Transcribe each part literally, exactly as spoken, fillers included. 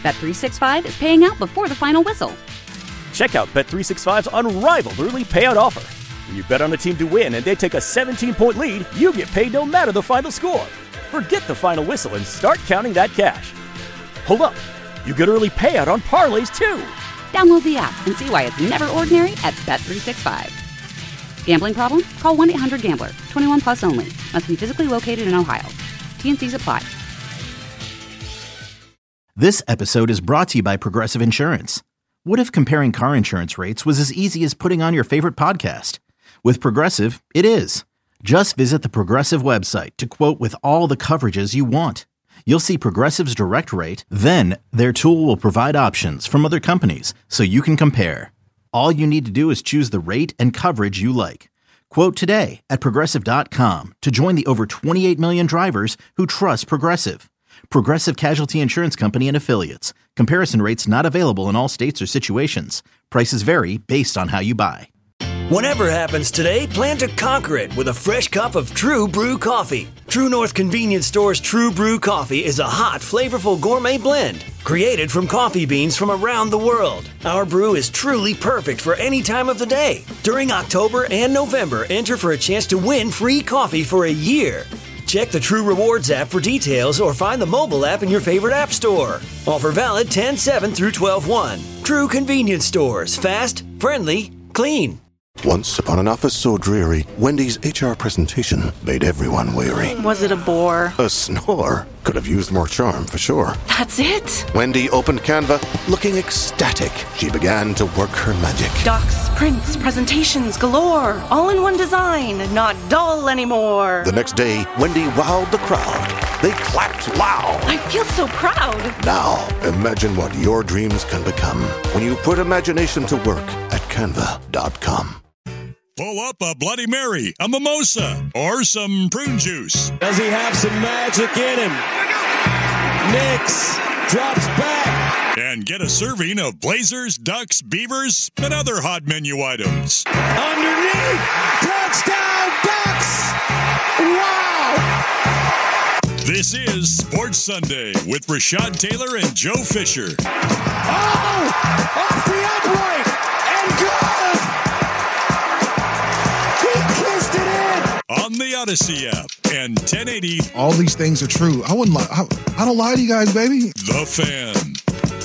Bet three sixty-five is paying out before the final whistle. Check out Bet three sixty-five's unrivaled early payout offer. When you bet on a team to win and they take a seventeen-point lead, you get paid no matter the final score. Forget the final whistle and start counting that cash. Hold up. You get early payout on parlays, too. Download the app and see why it's never ordinary at Bet three sixty-five. Gambling problem? Call one eight hundred gambler. twenty-one plus only. Must be physically located in Ohio. T and C's apply. This episode is brought to you by Progressive Insurance. What if comparing car insurance rates was as easy as putting on your favorite podcast? With Progressive, it is. Just visit the Progressive website to quote with all the coverages you want. You'll see Progressive's direct rate, then their tool will provide options from other companies so you can compare. All you need to do is choose the rate and coverage you like. Quote today at Progressive dot com to join the over twenty-eight million drivers who trust Progressive. Progressive Casualty Insurance Company and Affiliates. Comparison rates not available in all states or situations. Prices vary based on how you buy. Whatever happens today, plan to conquer it with a fresh cup of True Brew coffee. True North Convenience Store's True Brew coffee is a hot, flavorful gourmet blend created from coffee beans from around the world. Our brew is truly perfect for any time of the day. During October and November, enter for a chance to win free coffee for a year. Check the True Rewards app for details or find the mobile app in your favorite app store. Offer valid ten seven through twelve one. True Convenience Stores. Fast, friendly, clean. Once upon an office so dreary, Wendy's H R presentation made everyone weary. Was it a bore? A snore. Could have used more charm, for sure. That's it? Wendy opened Canva, looking ecstatic. She began to work her magic. Docs, prints, presentations galore. All in one design, not dull anymore. The next day, Wendy wowed the crowd. They clapped loud. I feel so proud. Now, imagine what your dreams can become when you put imagination to work at canva dot com. Pull up a Bloody Mary, a mimosa, or some prune juice. Does he have some magic in him? Nix drops back. And get a serving of Blazers, Ducks, Beavers, and other hot menu items. Underneath, touchdown Ducks! Wow! This is Sports Sunday with Rashad Taylor and Joe Fisher. Oh! Off the upright! And good! On the Odyssey app and ten eighty. All these things are true. I wouldn't lie. I, I don't lie to you guys, baby. The Fan.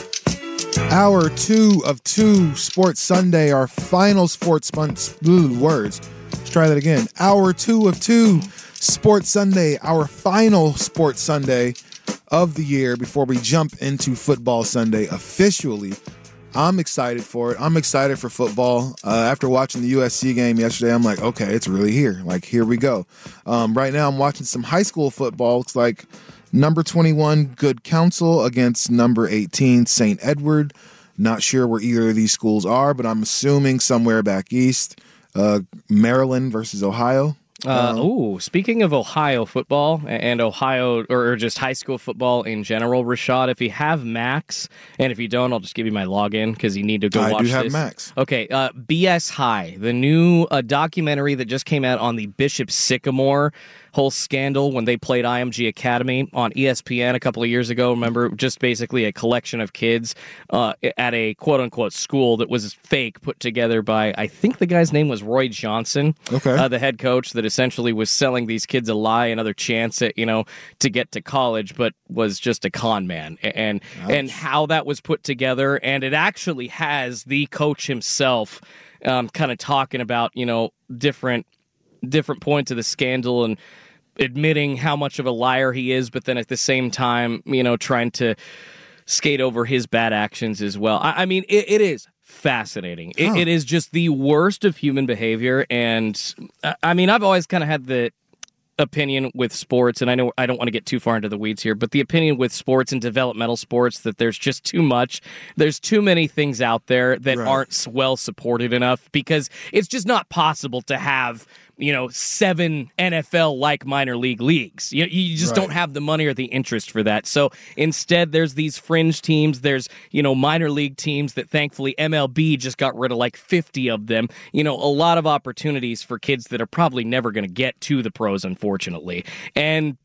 Hour two of two Sports Sunday, our final sports month. Words. Let's try that again. Hour two of two Sports Sunday, our final Sports Sunday of the year before we jump into Football Sunday officially. I'm excited for it. I'm excited for football. Uh, after watching the U S C game yesterday, I'm like, okay, it's really here. Like, here we go. Um, right now, I'm watching some high school football. It's like number twenty-one, Good Counsel, against number eighteen, Saint Edward. Not sure where either of these schools are, but I'm assuming somewhere back east. Uh, Maryland versus Ohio. Uh, um, ooh, speaking of Ohio football and Ohio or just high school football in general, Rashad, if you have Max, and if you don't, I'll just give you my login because you need to go I watch this. I do have this. Max. Okay, uh, B S High, the new uh, documentary that just came out on the Bishop Sycamore whole scandal when they played I M G Academy on E S P N a couple of years ago. Remember, just basically a collection of kids uh, at a quote-unquote school that was fake, put together by, I think the guy's name was Roy Johnson, okay. uh, the head coach that essentially was selling these kids a lie, another chance at, you know, to get to college, but was just a con man. And Ouch. and how that was put together, and it actually has the coach himself um, kind of talking about, you know, different different points of the scandal and admitting how much of a liar he is, but then at the same time, you know, trying to skate over his bad actions as well. I, I mean, it, it is fascinating. It, huh. it is just the worst of human behavior. And I, I mean, I've always kind of had the opinion with sports, and I know I don't want to get too far into the weeds here, but the opinion with sports and developmental sports that there's just too much. There's too many things out there that right. aren't well supported enough, because it's just not possible to have, you know, seven N F L-like minor league leagues. You, you just right. don't have the money or the interest for that. So instead, there's these fringe teams. There's, you know, minor league teams that thankfully M L B just got rid of like fifty of them. You know, a lot of opportunities for kids that are probably never going to get to the pros, unfortunately. And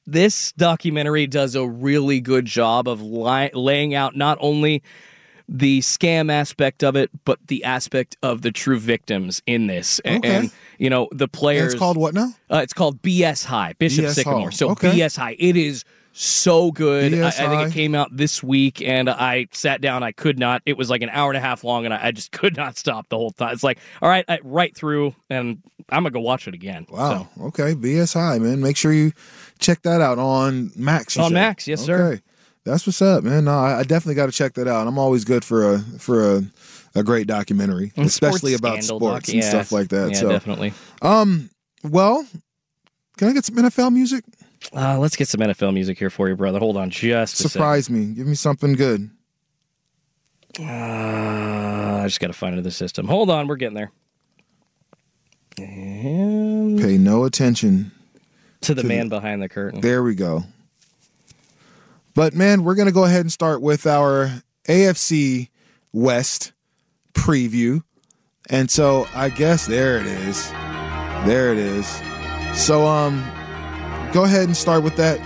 this documentary does a really good job of li- laying out not only the scam aspect of it, but the aspect of the true victims in this. And, Okay. and you know, the players... And it's called what now? Uh, it's called B S High, Bishop B S Sycamore. Hall. So Okay. B S High. It is so good. I, I B S think High. it came out this week, and I sat down. I could not. It was like an hour and a half long, and I, I just could not stop the whole time. It's like, all right, I, right through, and I'm going to go watch it again. Wow. So. Okay. B S High, man. Make sure you check that out on Max. you On said. Max, yes, sir. Okay. That's what's up, man. No, I, I definitely got to check that out. I'm always good for a for a, a great documentary, And especially sports about scandal sports doc- and yeah. stuff like that. Yeah, so, definitely. um, well, can I get some N F L music? Uh, let's get some N F L music here for you, brother. Hold on just a Surprise me. Give me something good. second. Uh, I just got to find it in the system. Hold on, we're getting there. And Pay no attention. to the to man behind the curtain. There we go. But, man, we're going to go ahead and start with our A F C West preview. And so I guess there it is. There it is. So, um, go ahead and start with that.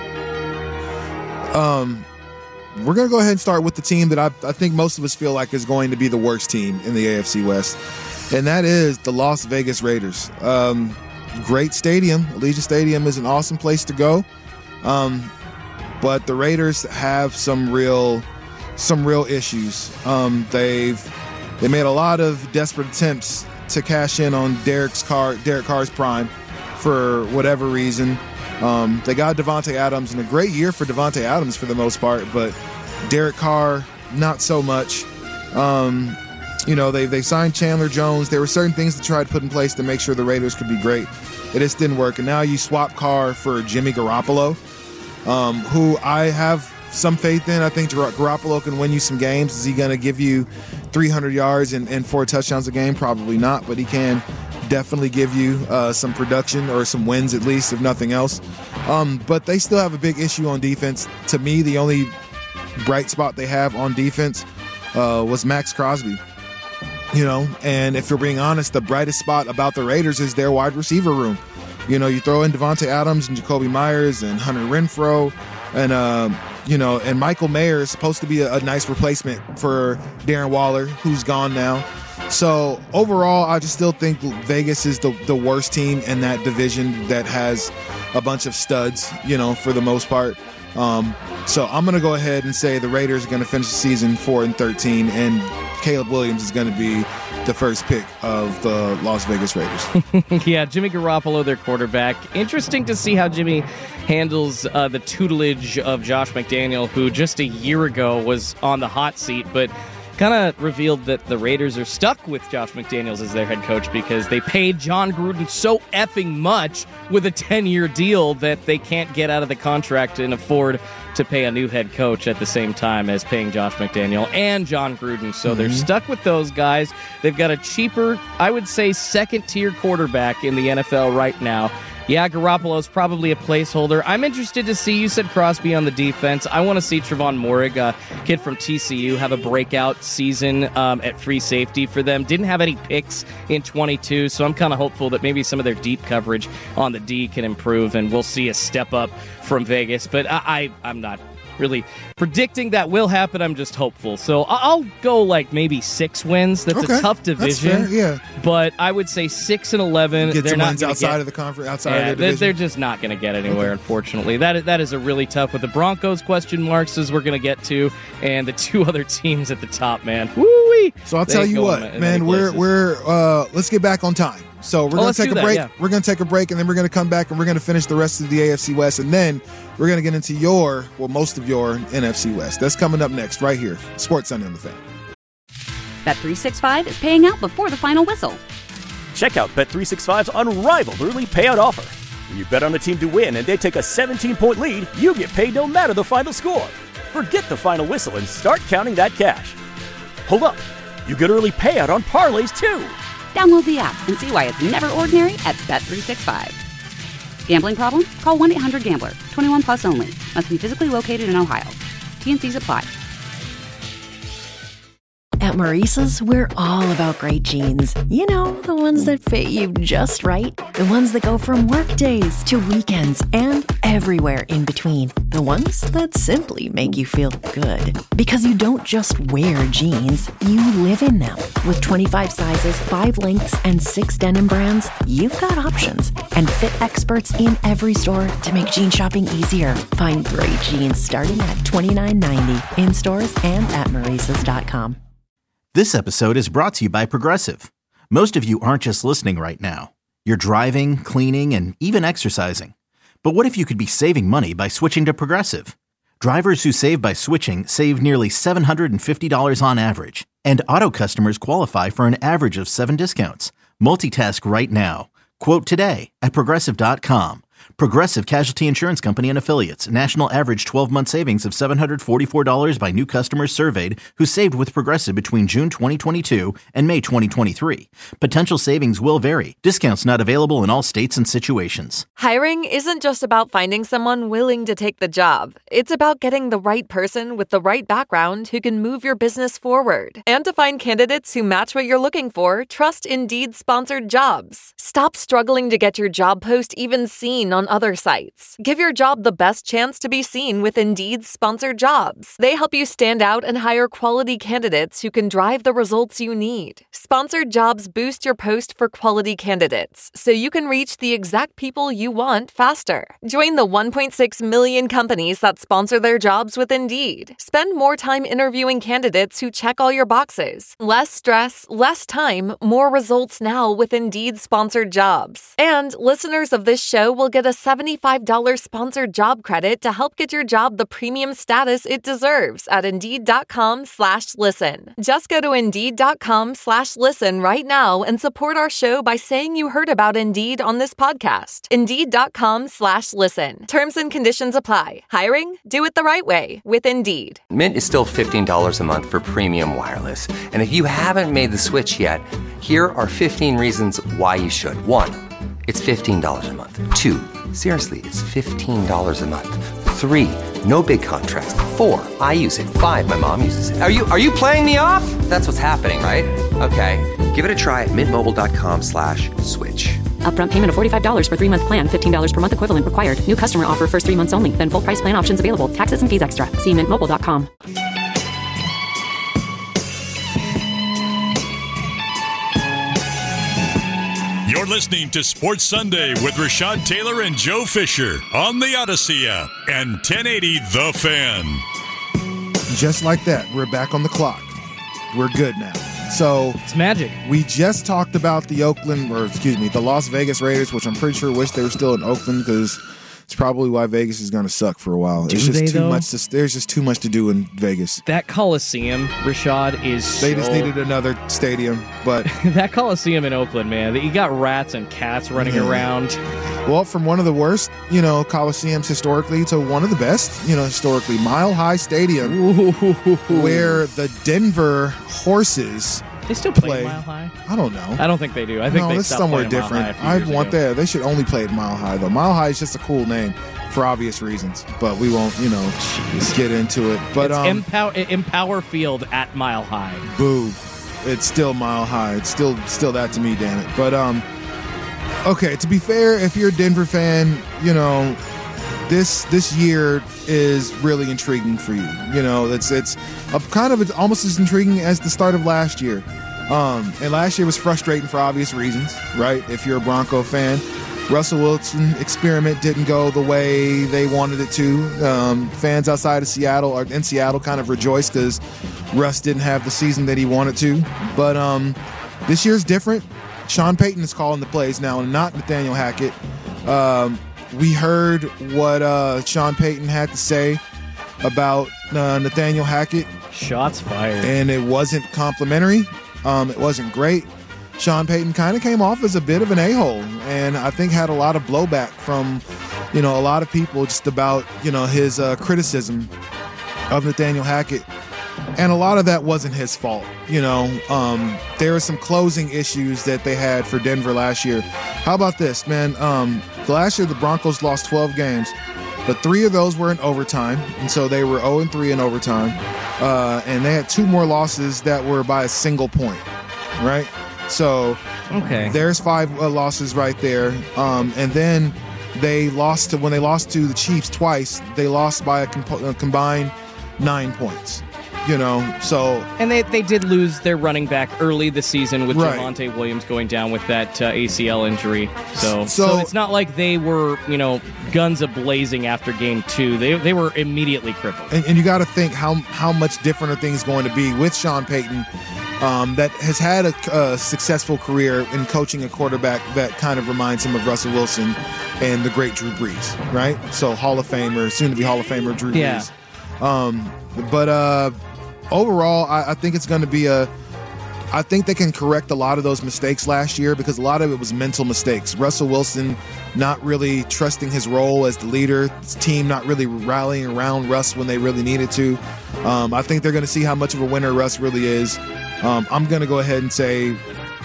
Um, we're going to go ahead and start with the team that I, I think most of us feel like is going to be the worst team in the A F C West. And that is the Las Vegas Raiders. Um, great stadium. Allegiant Stadium is an awesome place to go. Um, but the Raiders have some real, some real issues. Um, they've they made a lot of desperate attempts to cash in on Derek's Carr, Derek Carr's prime for whatever reason. Um, they got Devontae Adams, and a great year for Devontae Adams for the most part, but Derek Carr, not so much. Um, you know, they they signed Chandler Jones. There were certain things to try to put in place to make sure the Raiders could be great. It just didn't work. And now you swap Carr for Jimmy Garoppolo, um, who I have some faith in. I think Gar- Garoppolo can win you some games. Is he going to give you three hundred yards and, and four touchdowns a game? Probably not, but he can definitely give you uh, some production or some wins at least, if nothing else. Um, but they still have a big issue on defense. To me, the only bright spot they have on defense uh, was Max Crosby. You know, and if you're being honest, the brightest spot about the Raiders is their wide receiver room. You know, you throw in Devontae Adams and Jacoby Myers and Hunter Renfrow and, uh, you know, and Michael Mayer is supposed to be a, a nice replacement for Darren Waller, who's gone now. So overall, I just still think Vegas is the, the worst team in that division that has a bunch of studs, you know, for the most part. Um, so I'm going to go ahead and say the Raiders are going to finish the season four and thirteen, and Caleb Williams is going to be the first pick of the Las Vegas Raiders. Yeah, Jimmy Garoppolo, their quarterback. Interesting to see how Jimmy handles uh, the tutelage of Josh McDaniel, who just a year ago was on the hot seat, but kind of revealed that the Raiders are stuck with Josh McDaniels as their head coach because they paid John Gruden so effing much with a ten-year deal that they can't get out of the contract and afford to pay a new head coach at the same time as paying Josh McDaniel and John Gruden. So mm-hmm. they're stuck with those guys. They've got a cheaper, I would say, second-tier quarterback in the N F L right now. Yeah, Garoppolo's probably a placeholder. I'm interested to see, you said Crosby on the defense. I want to see Trevon Moehrig, a kid from T C U, have a breakout season um, at free safety for them. Didn't have any picks in twenty-two, so I'm kind of hopeful that maybe some of their deep coverage on the D can improve, and we'll see a step up from Vegas. But I, I, I'm not really predicting that will happen. I'm just hopeful. So I'll go like maybe six wins. That's okay. a tough division. That's fair, yeah. But I would say six and eleven. Get they're some not wins outside get, of the conference, outside yeah, of the they're, division. they're just not going to get anywhere, okay. unfortunately. That is, that is a really tough with the Broncos question marks as we're going to get to, and the two other teams at the top, man. Woo-wee! So I'll They tell you go what, in- in man, many we're places. we're uh, let's get back on time. So we're Oh, gonna let's take do a that, break. yeah. We're gonna take a break, and then we're gonna come back and we're gonna finish the rest of the A F C West, and then we're gonna get into your, well, most of your N F C West. That's coming up next, right here, Sports Sunday on the Fan. Bet three sixty-five is paying out before the final whistle. Check out Bet three sixty-five's unrivaled early payout offer. When you bet on a team to win and they take a seventeen-point lead, you get paid no matter the final score. Forget the final whistle and start counting that cash. Hold up. You get early payout on parlays, too. Download the app and see why it's never ordinary at Bet three sixty-five. Gambling problem? Call one eight hundred gambler. twenty-one plus only. Must be physically located in Ohio. T and C's apply. At Maurice's, we're all about great jeans. You know, the ones that fit you just right. The ones that go from work days to weekends and everywhere in between. The ones that simply make you feel good. Because you don't just wear jeans, you live in them. With twenty-five sizes, five lengths, and six denim brands, you've got options. And fit experts in every store to make jean shopping easier. Find great jeans starting at twenty-nine ninety in stores and at Maurices dot com. This episode is brought to you by Progressive. Most of you aren't just listening right now. You're driving, cleaning, and even exercising. But what if you could be saving money by switching to Progressive? Drivers who save by switching save nearly seven hundred fifty dollars on average. And auto customers qualify for an average of seven discounts. Multitask right now. Quote today at Progressive dot com. Progressive Casualty Insurance Company and Affiliates. National average twelve-month savings of seven hundred forty-four dollars by new customers surveyed who saved with Progressive between June twenty twenty-two and May twenty twenty-three. Potential savings will vary. Discounts not available in all states and situations. Hiring isn't just about finding someone willing to take the job. It's about getting the right person with the right background who can move your business forward. And to find candidates who match what you're looking for, trust Indeed-sponsored jobs. Stop struggling to get your job post even seen on other sites. Give your job the best chance to be seen with Indeed's sponsored jobs. They help you stand out and hire quality candidates who can drive the results you need. Sponsored jobs boost your post for quality candidates, so you can reach the exact people you want faster. Join the one point six million companies that sponsor their jobs with Indeed. Spend more time interviewing candidates who check all your boxes. Less stress, less time, more results now with Indeed sponsored jobs. And listeners of this show will get a seventy-five dollars sponsored job credit to help get your job the premium status it deserves at Indeed.com slash listen. Just go to Indeed.com slash listen right now and support our show by saying you heard about Indeed on this podcast. Indeed.com slash listen. Terms and conditions apply. Hiring? Do it the right way with Indeed. Mint is still fifteen dollars a month for premium wireless. And if you haven't made the switch yet, here are fifteen reasons why you should. One, it's fifteen dollars a month. Two, seriously, it's fifteen dollars a month. Three, no big contracts. Four, I use it. Five, my mom uses it. Are you are you playing me off? That's what's happening, right? Okay, give it a try at mintmobile.com slash switch. Upfront payment of forty-five dollars for three-month plan, fifteen dollars per month equivalent required. New customer offer first three months only, then full price plan options available. Taxes and fees extra. See mint mobile dot com. You're listening to Sports Sunday with Rashad Taylor and Joe Fisher on the Odyssey app and ten eighty The Fan. Just like that, we're back on the clock. We're good now. So it's magic. We just talked about the Oakland, or excuse me, the Las Vegas Raiders, which I'm pretty sure wish they were still in Oakland because it's probably why Vegas is going to suck for a while. Do There's just they, too though? much. To, there's just too much to do in Vegas. That Coliseum, Rashad, is They so... just needed another stadium, but that Coliseum in Oakland, man, you got rats and cats running Yeah. around. Well, from one of the worst, you know, Coliseums historically to one of the best, you know, historically, Mile High Stadium, Ooh. where the Denver Horses They still play, play. Mile High? I don't know. I don't think they do. I think no, they it's stopped somewhere playing Mile different. High a few I years want ago. that. They should only play at Mile High, though. Mile High is just a cool name for obvious reasons, but we won't, you know, Jeez. get into it. But it's um, Empower, Empower Field at Mile High. Boo. It's still Mile High. It's still still that to me, damn it. But um, okay. To be fair, if you're a Denver fan, you know, this this year is really intriguing for you. You know, it's it's a, kind of it's almost as intriguing as the start of last year. Um, and last year was frustrating for obvious reasons, right? If you're a Bronco fan, Russell Wilson experiment didn't go the way they wanted it to. Um, fans outside of Seattle or in Seattle kind of rejoiced because Russ didn't have the season that he wanted to. But um, this year's different. Sean Payton is calling the plays now, and not Nathaniel Hackett. Um, we heard what uh, Sean Payton had to say about uh, Nathaniel Hackett. Shots fired. And it wasn't complimentary. Um, it wasn't great. Sean Payton kind of came off as a bit of an a-hole, and I think had a lot of blowback from, you know, a lot of people just about, you know, his uh, criticism of Nathaniel Hackett. And a lot of that wasn't his fault. You know, um, there were some closing issues that they had for Denver last year. How about this, man? Um, last year, the Broncos lost twelve games. but three of those were in overtime, and so they were oh and three in overtime. Uh, and they had two more losses that were by a single point, right? So okay, there's five uh, losses right there. Um, and then they lost to when they lost to the Chiefs twice. They lost by a, comp- a combined nine points. You know, so and they they did lose their running back early this season with right. Javonte Williams going down with that uh, A C L injury. So, so so it's not like they were, you know, guns a blazing after game two. They they were immediately crippled. And, and you got to think how how much different are things going to be with Sean Payton, um, that has had a, a successful career in coaching a quarterback that kind of reminds him of Russell Wilson and the great Drew Brees, right? So Hall of Famer, soon to be Hall of Famer Drew yeah. Brees. Um, but uh. Overall, I, I think it's going to be a – I think they can correct a lot of those mistakes last year because a lot of it was mental mistakes. Russell Wilson not really trusting his role as the leader, his team not really rallying around Russ when they really needed to. Um, I think they're going to see how much of a winner Russ really is. Um, I'm going to go ahead and say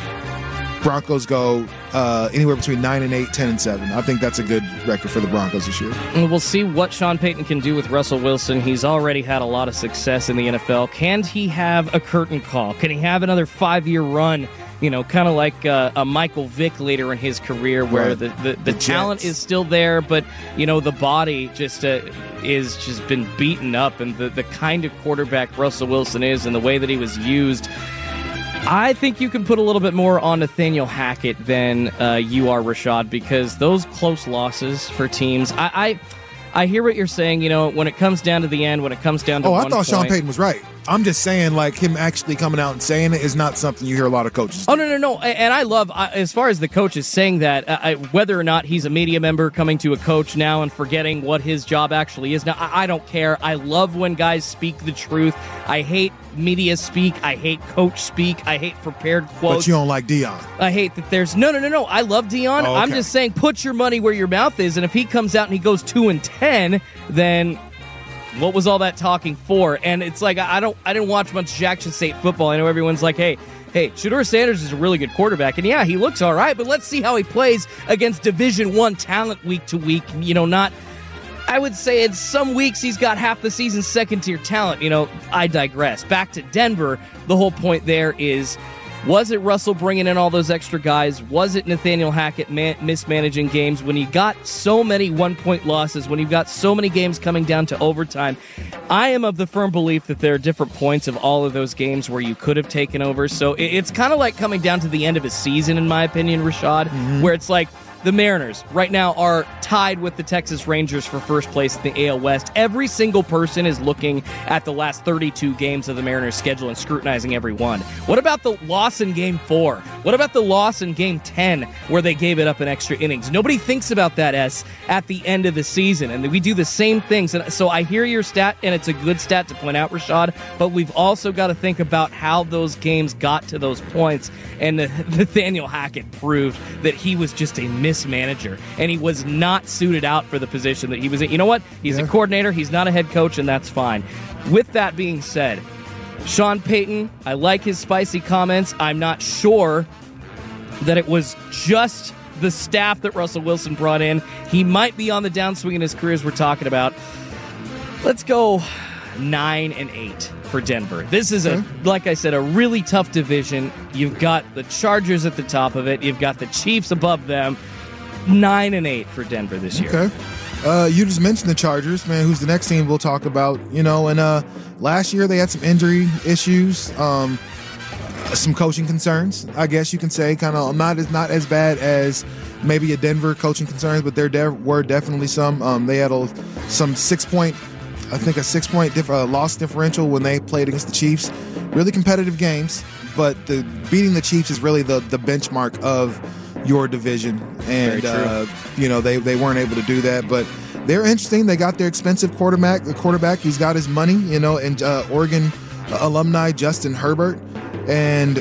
Broncos go uh, anywhere between nine and eight, ten and seven. I think that's a good record for the Broncos this year. And we'll see what Sean Payton can do with Russell Wilson. He's already had a lot of success in the N F L. Can he have a curtain call? Can he have another five-year run? You know, kind of like uh, a Michael Vick later in his career where right. the, the, the, the talent Jets. is still there, but, you know, the body just uh, is just been beaten up. And the, the kind of quarterback Russell Wilson is and the way that he was used, I think you can put a little bit more on Nathaniel Hackett than uh, you are, Rashad, because those close losses for teams, I, I I hear what you're saying. You know, when it comes down to the end, when it comes down to oh, one I thought point, Sean Payton was right. I'm just saying, like, him actually coming out and saying it is not something you hear a lot of coaches do. Oh, no, no, no. And I love, as far as the coaches saying that, I, whether or not he's a media member coming to a coach now and forgetting what his job actually is now, I, I don't care. I love when guys speak the truth. I hate media speak. I hate coach speak. I hate prepared quotes. But you don't like Deion. I hate that there's, no, no, no, no. I love Deion. Oh, okay. I'm just saying put your money where your mouth is, and if he comes out and he goes two and ten, then what was all that talking for? And it's like, I don't, I didn't watch much Jackson State football. I know everyone's like, hey, hey, Shedeur Sanders is a really good quarterback, and yeah, he looks all right, but let's see how he plays against Division One talent week to week. You know, not, I would say in some weeks he's got half the season's second-tier talent. You know, I digress. Back to Denver, the whole point there is, was it Russell bringing in all those extra guys? Was it Nathaniel Hackett man- mismanaging games? When you got so many one-point losses, when you've got so many games coming down to overtime, I am of the firm belief that there are different points of all of those games where you could have taken over. So it- it's kind of like coming down to the end of a season, in my opinion, Rashad, mm-hmm. where it's like, the Mariners right now are tied with the Texas Rangers for first place in the A L West. Every single person is looking at the last thirty-two games of the Mariners' schedule and scrutinizing every one. What about the loss in Game four? What about the loss in Game ten where they gave it up in extra innings? Nobody thinks about that, S, at the end of the season, and we do the same things. And so I hear your stat, and it's a good stat to point out, Rashad, but we've also got to think about how those games got to those points, and Nathaniel Hackett proved that he was just a mismanager, and he was not suited out for the position that he was in. You know what? He's yeah. a coordinator. He's not a head coach, and that's fine. With that being said, Sean Payton, I like his spicy comments. I'm not sure that it was just the staff that Russell Wilson brought in. He might be on the downswing in his career, as we're talking about. Let's go nine and eight for Denver. This is, a, like I said, a really tough division. You've got the Chargers at the top of it. You've got the Chiefs above them. Nine and eight for Denver this year. Okay. Uh, you just mentioned the Chargers, man, who's the next team we'll talk about. You know, and uh, last year they had some injury issues, um, some coaching concerns, I guess you can say. Kind of not as not as bad as maybe a Denver coaching concerns, but there de- were definitely some. Um, they had a, some six point, I think a six point diff- uh, loss differential when they played against the Chiefs. Really competitive games, but the beating the Chiefs is really the the benchmark of your division, and uh, you know they, they weren't able to do that, but they're interesting. They got their expensive quarterback, the quarterback. He's got his money, you know, and uh, Oregon uh, alumni Justin Herbert, and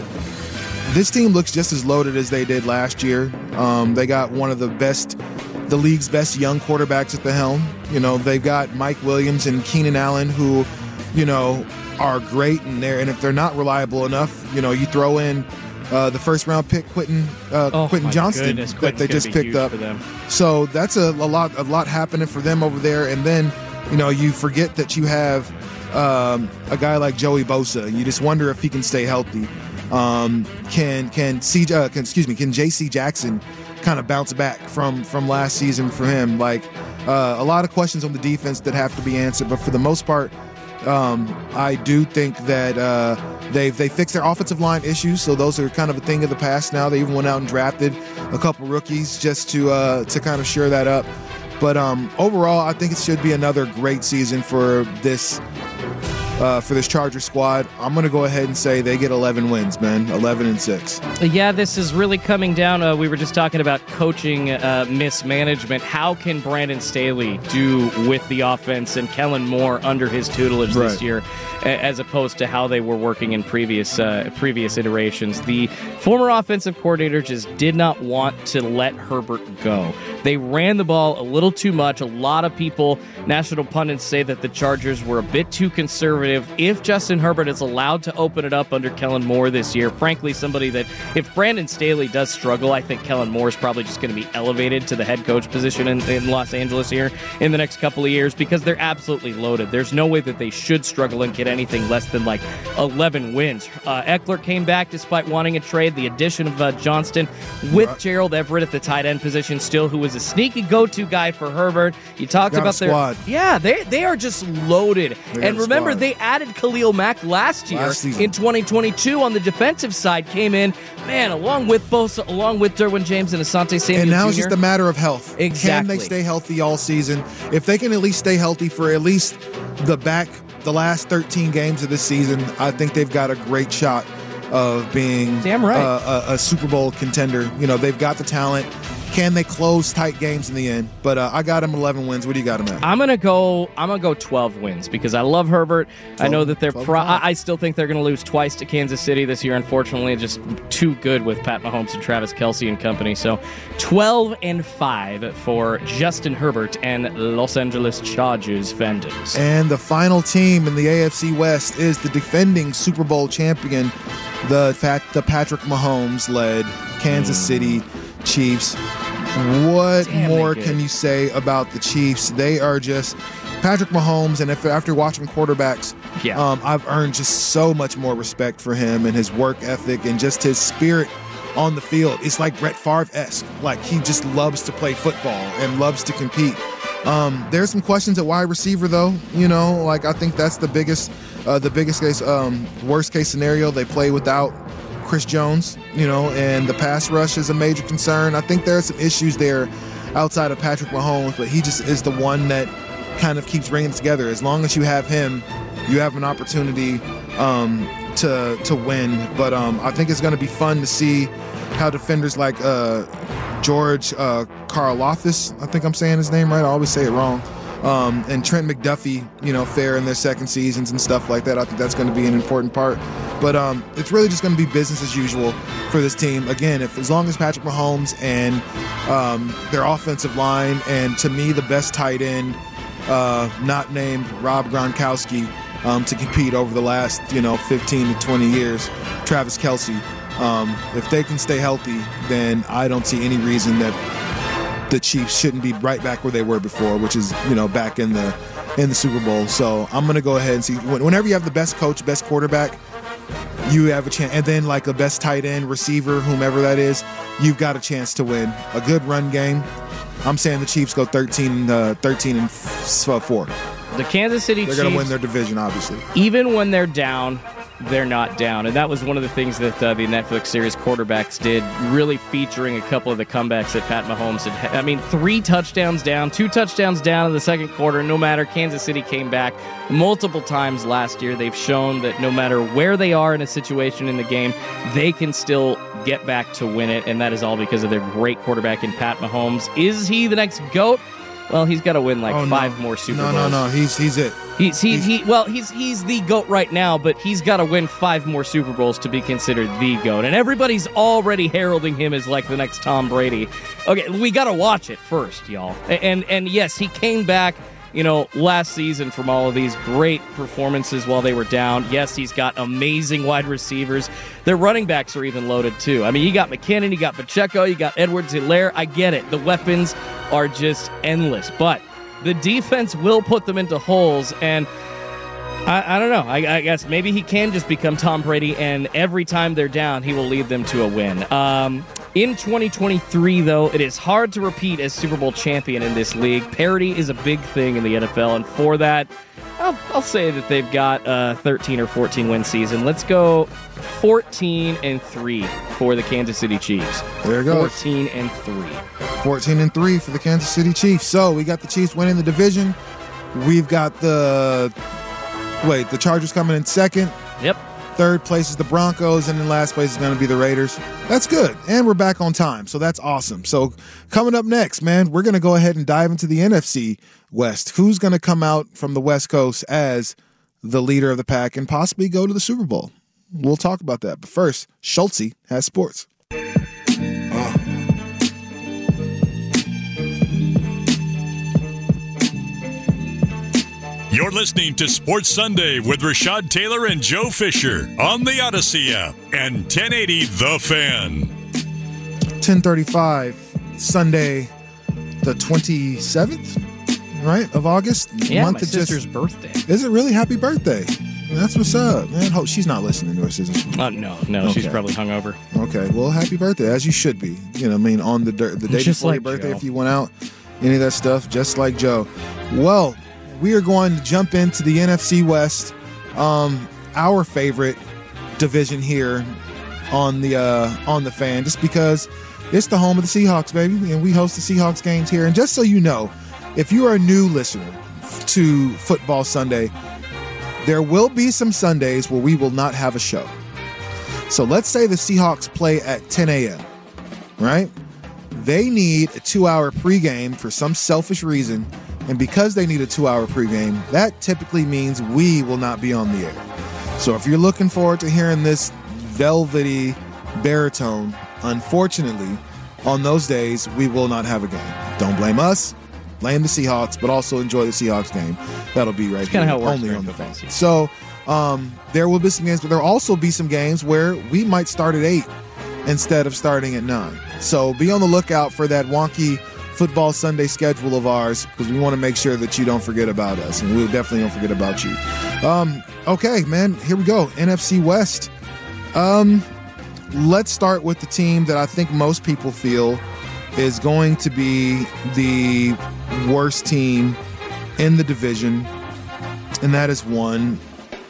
this team looks just as loaded as they did last year. Um, they got one of the best, the league's best young quarterbacks at the helm. You know, they've got Mike Williams and Keenan Allen, who, you know, are great, and they're and if they're not reliable enough, you know, you throw in uh, the first round pick Quentin uh, Oh, Quentin my Johnston goodness, that Quentin's they gonna just be picked huge up. for them. So that's a, a lot a lot happening for them over there. And then you know you forget that you have um, a guy like Joey Bosa. You just wonder if he can stay healthy. Um, can can C uh, can excuse me can J C Jackson kind of bounce back from from last season for him? Like uh, a lot of questions on the defense that have to be answered, but for the most part, um, I do think that uh, they've they fixed their offensive line issues. So those are kind of a thing of the past now. They even went out and drafted a couple rookies just to uh, to kind of shore that up. But um, overall, I think it should be another great season for this. Uh, for this Charger squad. I'm going to go ahead and say they get eleven wins, man. eleven and six. Yeah, this is really coming down. Uh, we were just talking about coaching uh, mismanagement. How can Brandon Staley do with the offense and Kellen Moore under his tutelage Right. this year, a- as opposed to how they were working in previous uh, previous iterations? The former offensive coordinator just did not want to let Herbert go. They ran the ball a little too much. A lot of people, national pundits, say that the Chargers were a bit too conservative. If Justin Herbert is allowed to open it up under Kellen Moore this year, frankly, somebody that, if Brandon Staley does struggle, I think Kellen Moore is probably just going to be elevated to the head coach position in, in Los Angeles here in the next couple of years, because they're absolutely loaded. There's no way that they should struggle and get anything less than like eleven wins. Uh, Eckler came back despite wanting a trade. The addition of uh, Johnston with Right. Gerald Everett at the tight end position still, who was a sneaky go-to guy for Herbert. You talked Got a about their squad. yeah, they they are just loaded. They got And a remember, squad. they added Khalil Mack last year Last season. in twenty twenty-two on the defensive side. Came in, man, along with Bosa, along with Derwin James and Asante Samuel And now Junior it's just a matter of health. Can Exactly. they stay healthy all season? If they can at least stay healthy for at least the back, the last thirteen games of this season, I think they've got a great shot of being Damn right. uh, a, a Super Bowl contender. You know, they've got the talent. Can they close tight games in the end? But uh, I got them eleven wins. What do you got them at? I'm gonna go. I'm gonna go twelve wins because I love Herbert. I know that they're. twelve, Pro- twelve. I I still think they're gonna lose twice to Kansas City this year. Unfortunately, just too good with Pat Mahomes and Travis Kelce and company. So, twelve and five for Justin Herbert and Los Angeles Chargers fandoms. And the final team in the A F C West is the defending Super Bowl champion, the fact the Patrick Mahomes-led Kansas City Chiefs. What Damn, more they can good. you say about the Chiefs? They are just Patrick Mahomes, and if after watching quarterbacks, Yeah. um, I've earned just so much more respect for him and his work ethic and just his spirit on the field. It's like Brett Favre-esque. Like he just loves to play football and loves to compete. Um, there's some questions at wide receiver, though. You know, like I think that's the biggest, uh, the biggest case, um, worst case scenario. They play without Chris Jones, you know, and the pass rush is a major concern. I think there are some issues there outside of Patrick Mahomes, but he just is the one that kind of keeps bringing it together. As long as you have him, you have an opportunity um, to to win. But um, I think it's going to be fun to see how defenders like uh, George uh, Karlaftis, I think I'm saying his name right. I always say it wrong. Um, and Trent McDuffie, you know, fare in their second seasons and stuff like that. I think that's going to be an important part. But um, it's really just going to be business as usual for this team. Again, if as long as Patrick Mahomes and um, their offensive line, and to me the best tight end, uh, not named Rob Gronkowski, um, to compete over the last you know fifteen to twenty years, Travis Kelce. Um, if they can stay healthy, then I don't see any reason that the Chiefs shouldn't be right back where they were before, which is, you know, back in the in the Super Bowl. So I'm going to go ahead and see. Whenever you have the best coach, best quarterback, you have a chance. And then like the best tight end, receiver, whomever that is, you've got a chance to win. A good run game. I'm saying the Chiefs go thirteen, uh, thirteen and four. The Kansas City They're Chiefs, going to win their division, obviously. even when they're down, they're not down. And that was one of the things that uh, the Netflix series Quarterbacks did, really featuring a couple of the comebacks that Pat Mahomes had. I mean, three touchdowns down, two touchdowns down in the second quarter. No matter, Kansas City came back multiple times last year. They've shown that no matter where they are in a situation in the game, they can still get back to win it. And that is all because of their great quarterback in Pat Mahomes. Is he the next GOAT? Well, he's got to win like Oh, no. five more Super No, Bowls. no, no. He's he's it. He's he, he well he's he's the GOAT right now, but he's got to win five more Super Bowls to be considered the GOAT. And everybody's already heralding him as like the next Tom Brady. Okay, we got to watch it first, y'all. And and yes, he came back. you know, last season from all of these great performances while they were down. Yes, he's got amazing wide receivers. Their running backs are even loaded, too. I mean, you got McKinnon, you got Pacheco, you got Edwards-Helaire. I get it. The weapons are just endless. But the defense will put them into holes, and I, I don't know. I, I guess maybe he can just become Tom Brady, and every time they're down, he will lead them to a win. Um, in twenty twenty-three, though, it is hard to repeat as Super Bowl champion in this league. Parity is a big thing in the N F L, and for that, I'll, I'll say that they've got a thirteen or fourteen win season. Let's go fourteen and three for the Kansas City Chiefs. There it goes. fourteen and three. fourteen and three for the Kansas City Chiefs. So we got the Chiefs winning the division. We've got the wait, the Chargers coming in second. Yep. Third place is the Broncos, and then last place is going to be the Raiders. That's good, and we're back on time, so that's awesome. So coming up next, man, we're going to go ahead and dive into the N F C West. Who's going to come out from the West Coast as the leader of the pack and possibly go to the Super Bowl? We'll talk about that. But first, Schultzy has sports. Oh. You're listening to Sports Sunday with Rashad Taylor and Joe Fisher on the Odyssey app and ten eighty The Fan. ten thirty-five, Sunday, the twenty-seventh, right, of August. Yeah, month my that sister's just, birthday. Is it really? Happy birthday. That's what's up, man. Hope she's not listening to us, isn't she? Uh, no, no, Okay. she's probably hungover. Okay, well, happy birthday, as you should be. You know, I mean, on the the day Just before like your birthday, Joe. if you went out, any of that stuff, just like Joe. Well, we are going to jump into the N F C West, um, our favorite division here on the uh, on the Fan, just because it's the home of the Seahawks, baby, and we host the Seahawks games here. And just so you know, if you are a new listener to Football Sunday, there will be some Sundays where we will not have a show. So let's say the Seahawks play at ten a.m., right? They need a two-hour pregame for some selfish reason, and because they need a two-hour pregame, that typically means we will not be on the air. So if you're looking forward to hearing this velvety baritone, unfortunately, on those days, we will not have a game. Don't blame us. Blame the Seahawks, but also enjoy the Seahawks game. That'll be right That's here, kinda how it works only during on the football Fan. season. So um, there will be some games, but there will also be some games where we might start at eight instead of starting at nine. So be on the lookout for that wonky Football Sunday schedule of ours, because we want to make sure that you don't forget about us, and we definitely don't forget about you. Um, okay, man, here we go. N F C West. Um, let's start with the team that I think most people feel is going to be the worst team in the division, and that is one.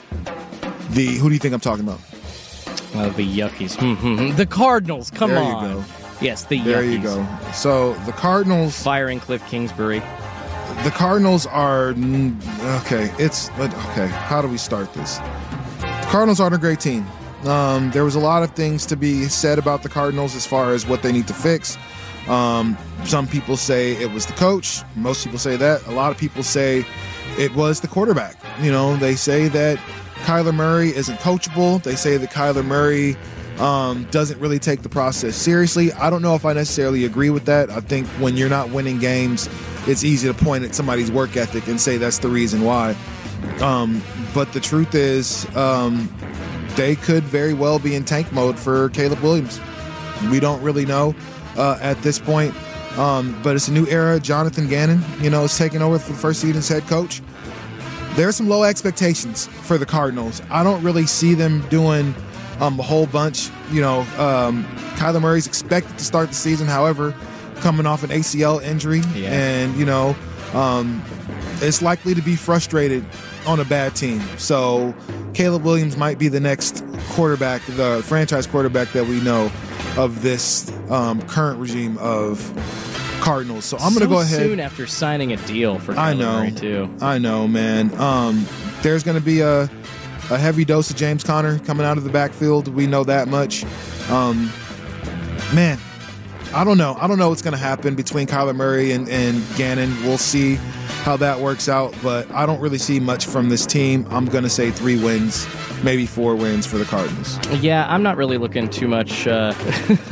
The who do you think I'm talking about? Uh, the Yuckies. The Cardinals. Come There you on. go. Yes, the Yuckies. There you go. So the Cardinals firing Cliff Kingsbury. The Cardinals are okay. It's okay. How do we start this? The Cardinals aren't a great team. Um, there was a lot of things to be said about the Cardinals as far as what they need to fix. Um, some people say it was the coach. Most people say that. A lot of people say it was the quarterback. You know, they say that Kyler Murray isn't coachable. They say that Kyler Murray um, doesn't really take the process seriously. I don't know if I necessarily agree with that. I think when you're not winning games, it's easy to point at somebody's work ethic and say that's the reason why. Um, but the truth is, um, they could very well be in tank mode for Caleb Williams. We don't really know uh, at this point. Um, but it's a new era. Jonathan Gannon, you know, is taking over for the first season as head coach. There's some low expectations for the Cardinals. I don't really see them doing um, a whole bunch. You know, um, Kyler Murray's expected to start the season, however, coming off an A C L injury. Yeah. And, you know, um, it's likely to be frustrated on a bad team. So Caleb Williams might be the next quarterback, the franchise quarterback that we know of this um, current regime of Cardinals. So I'm going to So go ahead. soon after signing a deal for Kyler I know, Murray, too. I know, man. Um, there's going to be a, a heavy dose of James Conner coming out of the backfield. We know that much. Um, man, I don't know. I don't know what's going to happen between Kyler Murray and, and Gannon. We'll see how that works out, but I don't really see much from this team. I'm going to say three wins, maybe four wins for the Cardinals. Yeah, I'm not really looking too much uh,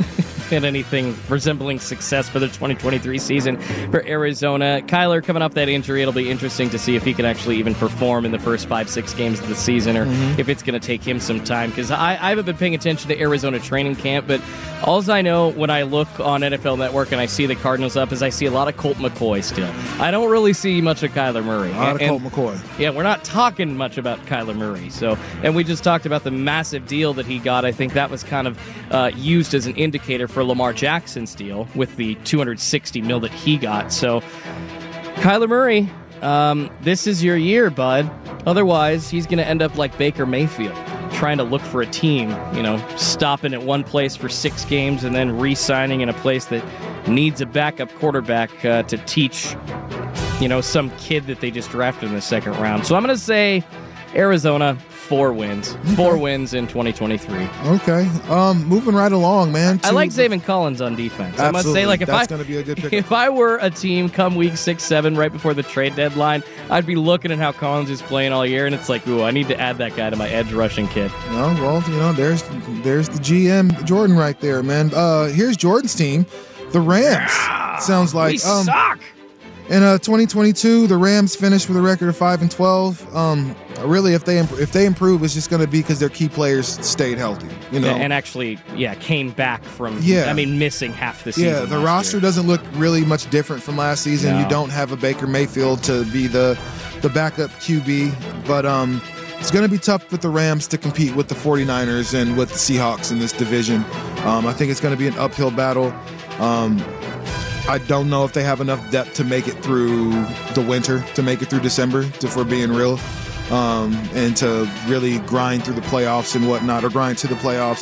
at anything resembling success for the twenty twenty-three season for Arizona. Kyler coming off that injury, it'll be interesting to see if he can actually even perform in the first five, six games of the season, or mm-hmm. if it's going to take him some time, because I, I haven't been paying attention to Arizona training camp, but all I know when I look on N F L Network and I see the Cardinals up is I see a lot of Colt McCoy still. I don't really see much of Kyler Murray. A lot and, of Colt McCoy. Yeah, we're not talking much about Kyler Murray. So, and we just talked about the massive deal that he got. I think that was kind of uh, used as an indicator for Lamar Jackson's deal with the two hundred sixty mil that he got. So, Kyler Murray, um, this is your year, bud. Otherwise, he's going to end up like Baker Mayfield, trying to look for a team, you know, stopping at one place for six games and then re-signing in a place that needs a backup quarterback uh, to teach, you know, some kid that they just drafted in the second round. So I'm going to say Arizona, four wins. Okay. Four wins in twenty twenty-three. Okay. Um, moving right along, man. I like Zaven Collins on defense. Absolutely. I must say, like, if That's I gonna be a good pick. if I were a team come week six, seven, right before the trade deadline, I'd be looking at how Collins is playing all year, and it's like, ooh, I need to add that guy to my edge rushing kit. Well, well, you know, there's there's the G M Jordan right there, man. Uh, here's Jordan's team, the Rams. Yeah, Sounds like we um, suck. In uh, twenty twenty-two, the Rams finished with a record of five and twelve. Um, really, if they imp- if they improve, it's just going to be because their key players stayed healthy. You know, and actually, yeah, came back from. Yeah. I mean, missing half the season. Yeah, the roster year. doesn't look really much different from last season. No. You don't have a Baker Mayfield to be the the backup Q B, but um, it's going to be tough with the Rams to compete with the 49ers and with the Seahawks in this division. Um, I think it's going to be an uphill battle. Um, I don't know if they have enough depth to make it through the winter, to make it through December, if we're being real, um, and to really grind through the playoffs and whatnot, or grind to the playoffs.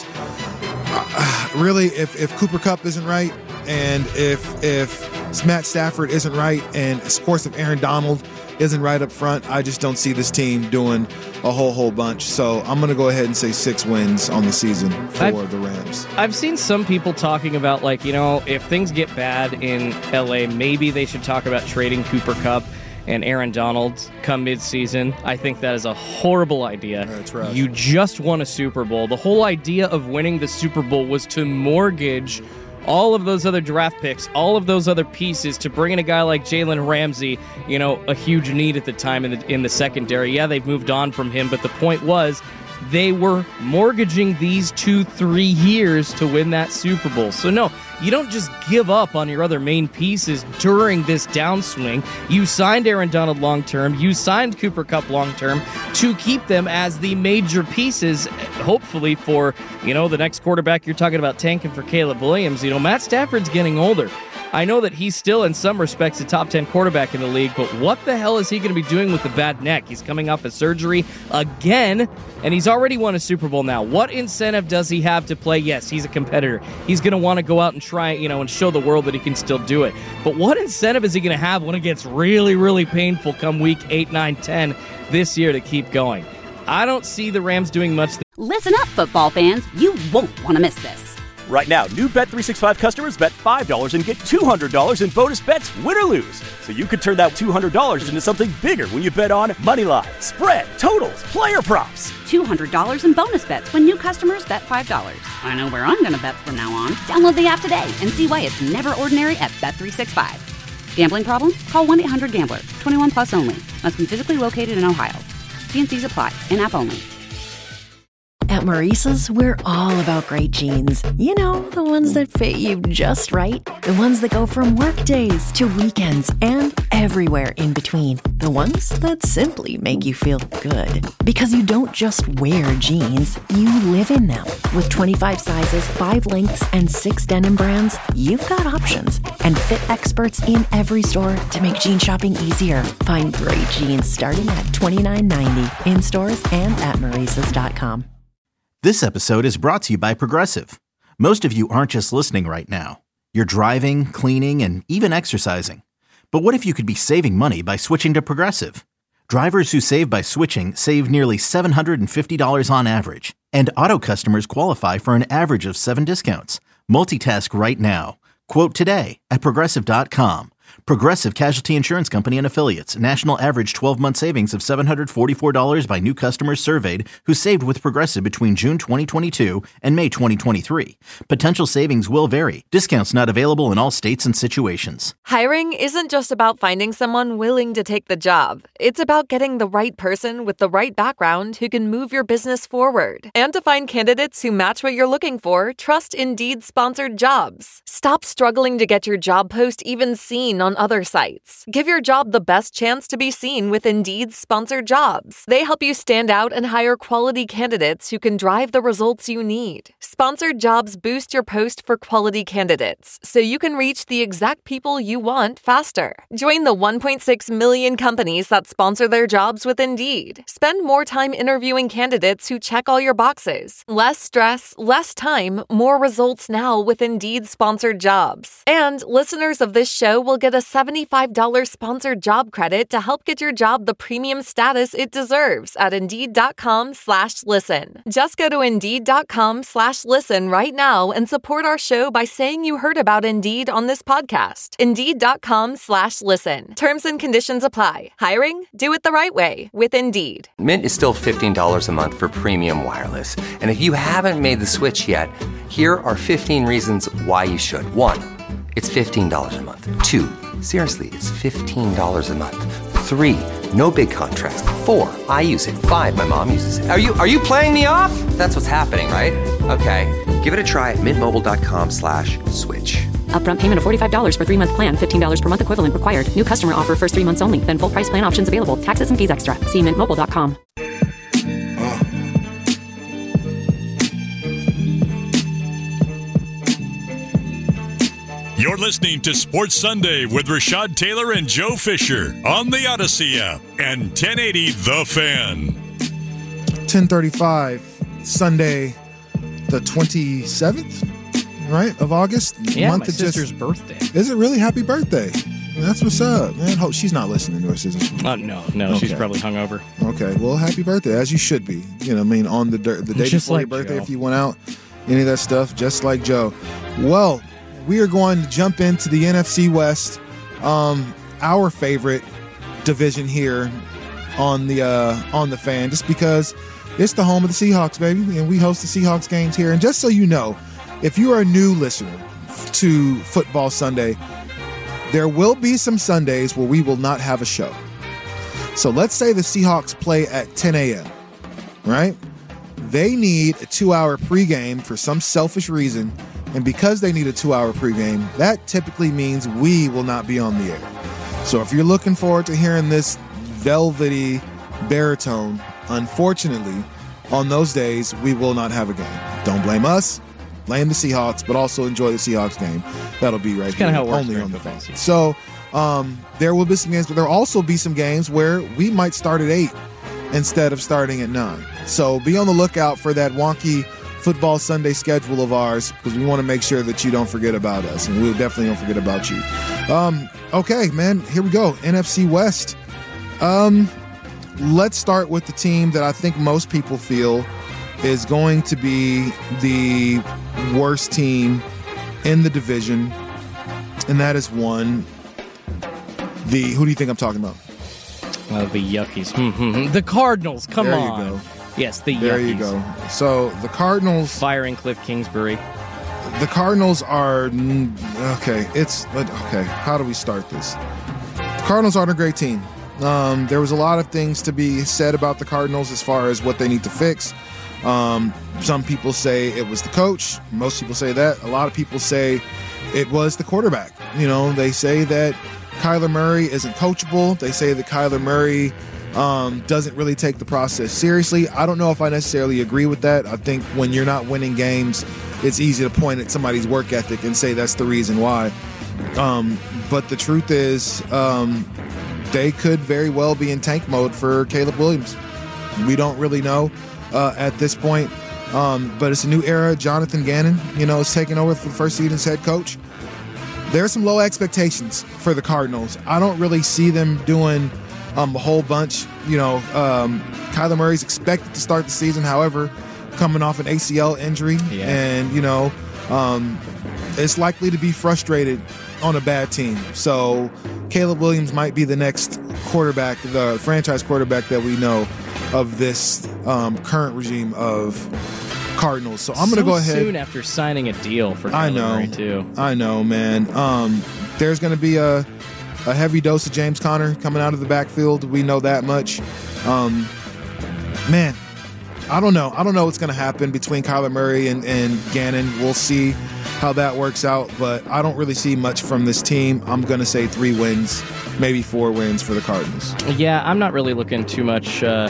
Uh, really, if, if Cooper Kupp isn't right, and if if Matt Stafford isn't right, and of course if Aaron Donald isn't right up front, I just don't see this team doing a whole whole bunch. So I'm going to go ahead and say six wins on the season for I've, the Rams. I've seen some people talking about, like, you know, if things get bad in L A, maybe they should talk about trading Cooper Kupp and Aaron Donald come midseason. I think that is a horrible idea. Yeah, you just won a Super Bowl. The whole idea of winning the Super Bowl was to mortgage all of those other draft picks, all of those other pieces to bring in a guy like Jalen Ramsey, you know, a huge need at the time in the, in the secondary. Yeah, they've moved on from him, but the point was they were mortgaging these two, three years to win that Super Bowl. So no, you don't just give up on your other main pieces during this downswing. You signed Aaron Donald long-term. You signed Cooper Kupp long-term to keep them as the major pieces, hopefully for, you know, the next quarterback. You're talking about tanking for Caleb Williams. You know, Matt Stafford's getting older. I know that he's still, in some respects, a top ten quarterback in the league, but what the hell is he going to be doing with the bad neck? He's coming off a surgery again, and he's already won a Super Bowl now. What incentive does he have to play? Yes, he's a competitor. He's going to want to go out and try, you know, and show the world that he can still do it. But what incentive is he going to have when it gets really, really painful come week eight, nine, ten this year to keep going? I don't see the Rams doing much. Th- Listen up, football fans. You won't want to miss this. Right now, new Bet three sixty-five customers bet five dollars and get two hundred dollars in bonus bets, win or lose. So you could turn that two hundred dollars into something bigger when you bet on moneyline, spread, totals, player props. two hundred dollars in bonus bets when new customers bet five dollars. I know where I'm going to bet from now on. Download the app today and see why it's never ordinary at Bet three sixty-five. Gambling problem? Call one eight hundred gambler. twenty-one plus only. Must be physically located in Ohio. T N Cs apply. In-app only. At Maurice's, we're all about great jeans. You know, the ones that fit you just right. The ones that go from work days to weekends and everywhere in between. The ones that simply make you feel good. Because you don't just wear jeans, you live in them. With twenty-five sizes, five lengths, and six denim brands, you've got options. And fit experts in every store to make jean shopping easier. Find great jeans starting at twenty-nine ninety in stores and at Maurices dot com. This episode is brought to you by Progressive. Most of you aren't just listening right now. You're driving, cleaning, and even exercising. But what if you could be saving money by switching to Progressive? Drivers who save by switching save nearly seven hundred fifty dollars on average. And auto customers qualify for an average of seven discounts. Multitask right now. Quote today at Progressive dot com. Progressive Casualty Insurance Company and Affiliates. National average twelve-month savings of seven hundred forty-four dollars by new customers surveyed who saved with Progressive between June twenty twenty-two and May twenty twenty-three. Potential savings will vary. Discounts not available in all states and situations. Hiring isn't just about finding someone willing to take the job. It's about getting the right person with the right background who can move your business forward. And to find candidates who match what you're looking for, trust Indeed-sponsored jobs. Stop struggling to get your job post even seen on other sites. Give your job the best chance to be seen with Indeed's sponsored jobs. They help you stand out and hire quality candidates who can drive the results you need. Sponsored jobs boost your post for quality candidates, so you can reach the exact people you want faster. Join the one point six million companies that sponsor their jobs with Indeed. Spend more time interviewing candidates who check all your boxes. Less stress, less time, more results now with Indeed sponsored jobs. And listeners of this show will get a seventy-five dollars sponsored job credit to help get your job the premium status it deserves at Indeed.com slash listen. Just go to Indeed.com slash listen right now and support our show by saying you heard about Indeed on this podcast. Indeed.com slash listen. Terms and conditions apply. Hiring? Do it the right way with Indeed. Mint is still fifteen dollars a month for premium wireless. And if you haven't made the switch yet, here are fifteen reasons why you should. One, it's fifteen dollars a month. Two, seriously, it's fifteen dollars a month. Three, no big contracts. Four, I use it. Five, my mom uses it. Are you are you playing me off? That's what's happening, right? Okay, give it a try at mintmobile.com slash switch. Upfront payment of forty-five dollars for three-month plan, fifteen dollars per month equivalent required. New customer offer first three months only. Then full price plan options available. Taxes and fees extra. See mint mobile dot com. You're listening to Sports Sunday with Rashad Taylor and Joe Fisher on the Odyssey app and ten eighty The Fan. ten thirty-five, Sunday, the twenty-seventh, right, of August. Yeah, month my that sister's just, birthday. Is it really? Happy birthday. That's what's up, man. Hope she's not listening to us, isn't she? Uh, no, no, Okay. she's probably hungover. Okay, well, happy birthday, as you should be. You know, I mean, on the the day Just before like your birthday, Joe. if you went out, any of that stuff, just like Joe. Well, we are going to jump into the N F C West, um, our favorite division here on the uh, on the Fan, just because it's the home of the Seahawks, baby, and we host the Seahawks games here. And just so you know, if you are a new listener to Football Sunday, there will be some Sundays where we will not have a show. So let's say the Seahawks play at ten a.m., right? They need a two-hour pregame for some selfish reason, and because they need a two-hour pregame, that typically means we will not be on the air. So if you're looking forward to hearing this velvety baritone, unfortunately, on those days, we will not have a game. Don't blame us. Blame the Seahawks, but also enjoy the Seahawks game. That'll be right here, kinda how it works only during on the football Fan. season. So um, there will be some games, but there will also be some games where we might start at eight instead of starting at nine. So be on the lookout for that wonky Football Sunday schedule of ours, because we want to make sure that you don't forget about us, and we definitely don't forget about you. Um, okay, man, here we go. N F C West. Um, let's start with the team that I think most people feel is going to be the worst team in the division, and that is one. The who do you think I'm talking about? Uh, the Yuckies. Hmm, the Cardinals. Come There you on. go. Yes, the Yuckies. There you go. So the Cardinals firing Cliff Kingsbury. The Cardinals are okay. It's okay. How do we start this? The Cardinals aren't a great team. Um, there was a lot of things to be said about the Cardinals as far as what they need to fix. Um, some people say it was the coach. Most people say that. A lot of people say it was the quarterback. You know, they say that Kyler Murray isn't coachable. They say that Kyler Murray um, doesn't really take the process seriously. I don't know if I necessarily agree with that. I think when you're not winning games, it's easy to point at somebody's work ethic and say that's the reason why. Um, but the truth is, um, they could very well be in tank mode for Caleb Williams. We don't really know uh, at this point. Um, but it's a new era. Jonathan Gannon, you know, is taking over for the first season as head coach. There's some low expectations for the Cardinals. I don't really see them doing um, a whole bunch. You know, um, Kyler Murray's expected to start the season, however, coming off an A C L injury. Yeah. And, you know, um, is likely to be frustrated on a bad team. So Caleb Williams might be the next quarterback, the franchise quarterback that we know of this um, current regime of Cardinals. So I'm going to so go ahead. soon after signing a deal for Kyler I know, Murray, too. I know, man. Um, there's going to be a, a heavy dose of James Conner coming out of the backfield. We know that much. Um, man, I don't know. I don't know what's going to happen between Kyler Murray and, and Gannon. We'll see how that works out, but I don't really see much from this team. I'm going to say three wins, maybe four wins for the Cardinals. Yeah, I'm not really looking too much uh,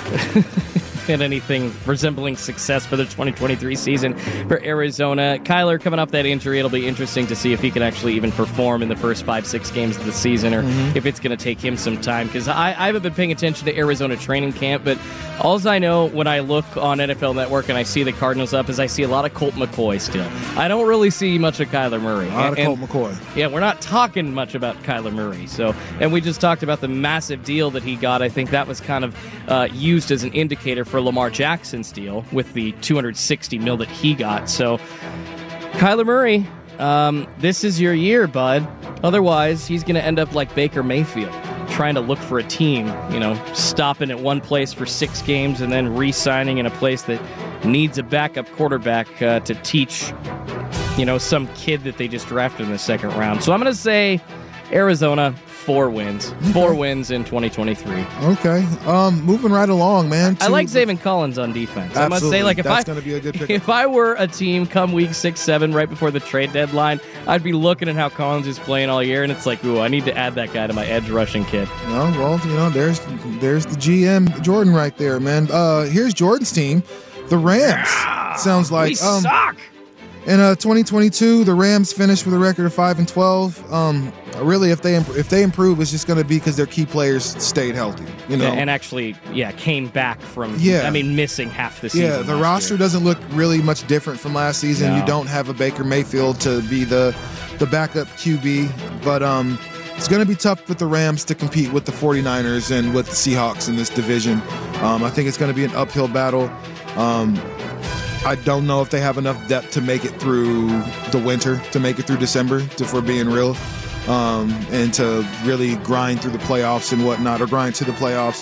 at anything resembling success for the twenty twenty-three season for Arizona. Kyler coming off that injury, it'll be interesting to see if he can actually even perform in the first five, six games of the season, or mm-hmm. if it's going to take him some time, because I, I haven't been paying attention to Arizona training camp, but all I know when I look on N F L Network and I see the Cardinals up is I see a lot of Colt McCoy still. I don't really see much of Kyler Murray. A lot and, of Colt McCoy. Yeah, we're not talking much about Kyler Murray. So, and we just talked about the massive deal that he got. I think that was kind of uh, used as an indicator for Lamar Jackson's deal with the two hundred sixty mil that he got. So, Kyler Murray, um, this is your year, bud. Otherwise, he's going to end up like Baker Mayfield, trying to look for a team, you know, stopping at one place for six games and then re-signing in a place that needs a backup quarterback uh, to teach, you know, some kid that they just drafted in the second round. So I'm going to say Arizona, four wins. Okay. Four wins in twenty twenty-three. Okay. Um, moving right along, man. I like Zaven Collins on defense. Absolutely. I must say, like, if That's I, going to be a good pick. If I were a team come week six, seven, right before the trade deadline, I'd be looking at how Collins is playing all year, and it's like, ooh, I need to add that guy to my edge rushing kit. No, well, you know, there's there's the G M Jordan right there, man. Uh, here's Jordan's team, the Rams. Yeah, Sounds like we um, suck. In uh, twenty twenty-two, the Rams finished with a record of five and twelve. Um, really, if they imp- if they improve, it's just going to be because their key players stayed healthy. You know, yeah, and actually, yeah, came back from. Yeah. I mean, missing half the season. Yeah, the roster year. doesn't look really much different from last season. No. You don't have a Baker Mayfield to be the the backup Q B, but um, it's going to be tough with the Rams to compete with the 49ers and with the Seahawks in this division. Um, I think it's going to be an uphill battle. Um, I don't know if they have enough depth to make it through the winter, to make it through December, to, if we're being real, um, and to really grind through the playoffs and whatnot, or grind to the playoffs.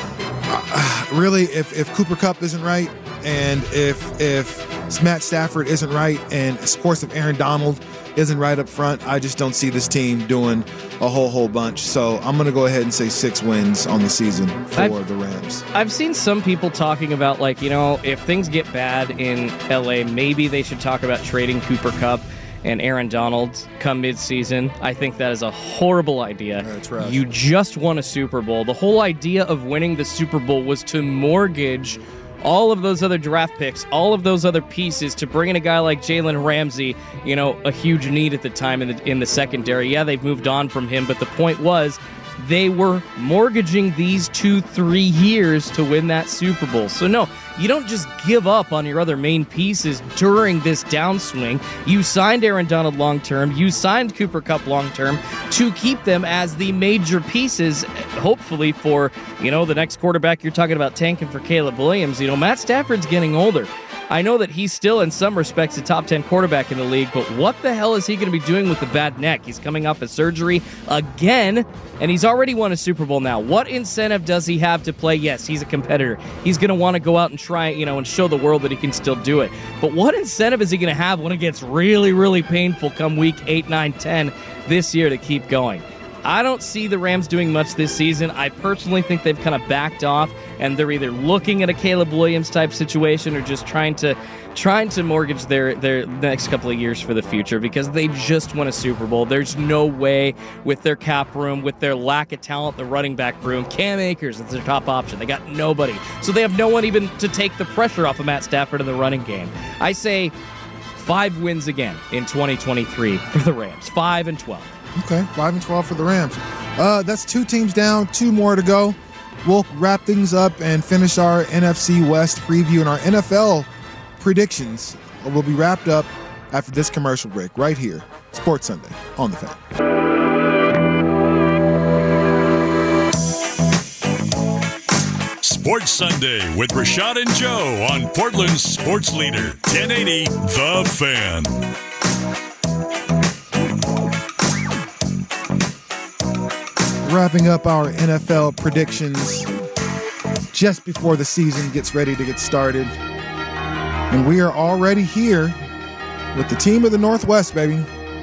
Uh, really, if, if Cooper Kupp isn't right, and if if Matt Stafford isn't right, and of course if Aaron Donald isn't right up front, I just don't see this team doing a whole whole bunch. So I'm going to go ahead and say six wins on the season for I've, the Rams. I've seen some people talking about, like, you know, if things get bad in L A, maybe they should talk about trading Cooper Kupp and Aaron Donald come mid-season. I think that is a horrible idea. That's right. You just won a Super Bowl. The whole idea of winning the Super Bowl was to mortgage all of those other draft picks, all of those other pieces to bring in a guy like Jalen Ramsey, you know, a huge need at the time in the in the secondary. Yeah, they've moved on from him, but the point was they were mortgaging these two, three years to win that Super Bowl. So no, you don't just give up on your other main pieces during this downswing. You signed Aaron Donald long-term. You signed Cooper Kupp long-term to keep them as the major pieces, hopefully for, you know, the next quarterback you're talking about tanking for Caleb Williams. You know, Matt Stafford's getting older. I know that he's still, in some respects, a top ten quarterback in the league, but what the hell is he going to be doing with the bad neck? He's coming off a surgery again, and he's already won a Super Bowl now. What incentive does he have to play? Yes, he's a competitor. He's going to want to go out and try, you know, and show the world that he can still do it. But what incentive is he going to have when it gets really, really painful come week eight, nine, ten this year to keep going? I don't see the Rams doing much this season. I personally think they've kind of backed off, and they're either looking at a Caleb Williams type situation or just trying to trying to mortgage their, their next couple of years for the future because they just won a Super Bowl. There's no way with their cap room, with their lack of talent, the running back room. Cam Akers is their top option. They got nobody. So they have no one even to take the pressure off of Matt Stafford in the running game. I say five wins again in twenty twenty-three for the Rams. Five and twelve. Okay, five and twelve for the Rams. Uh, that's two teams down, two more to go. We'll wrap things up and finish our N F C West preview and our N F L predictions. Will be wrapped up after this commercial break right here, Sports Sunday on the Fan. Sports Sunday with Rashad and Joe on Portland's Sports Leader, ten eighty The Fan. wrapping up our N F L predictions just before the season gets ready to get started. And we are already here with the team of the Northwest, baby.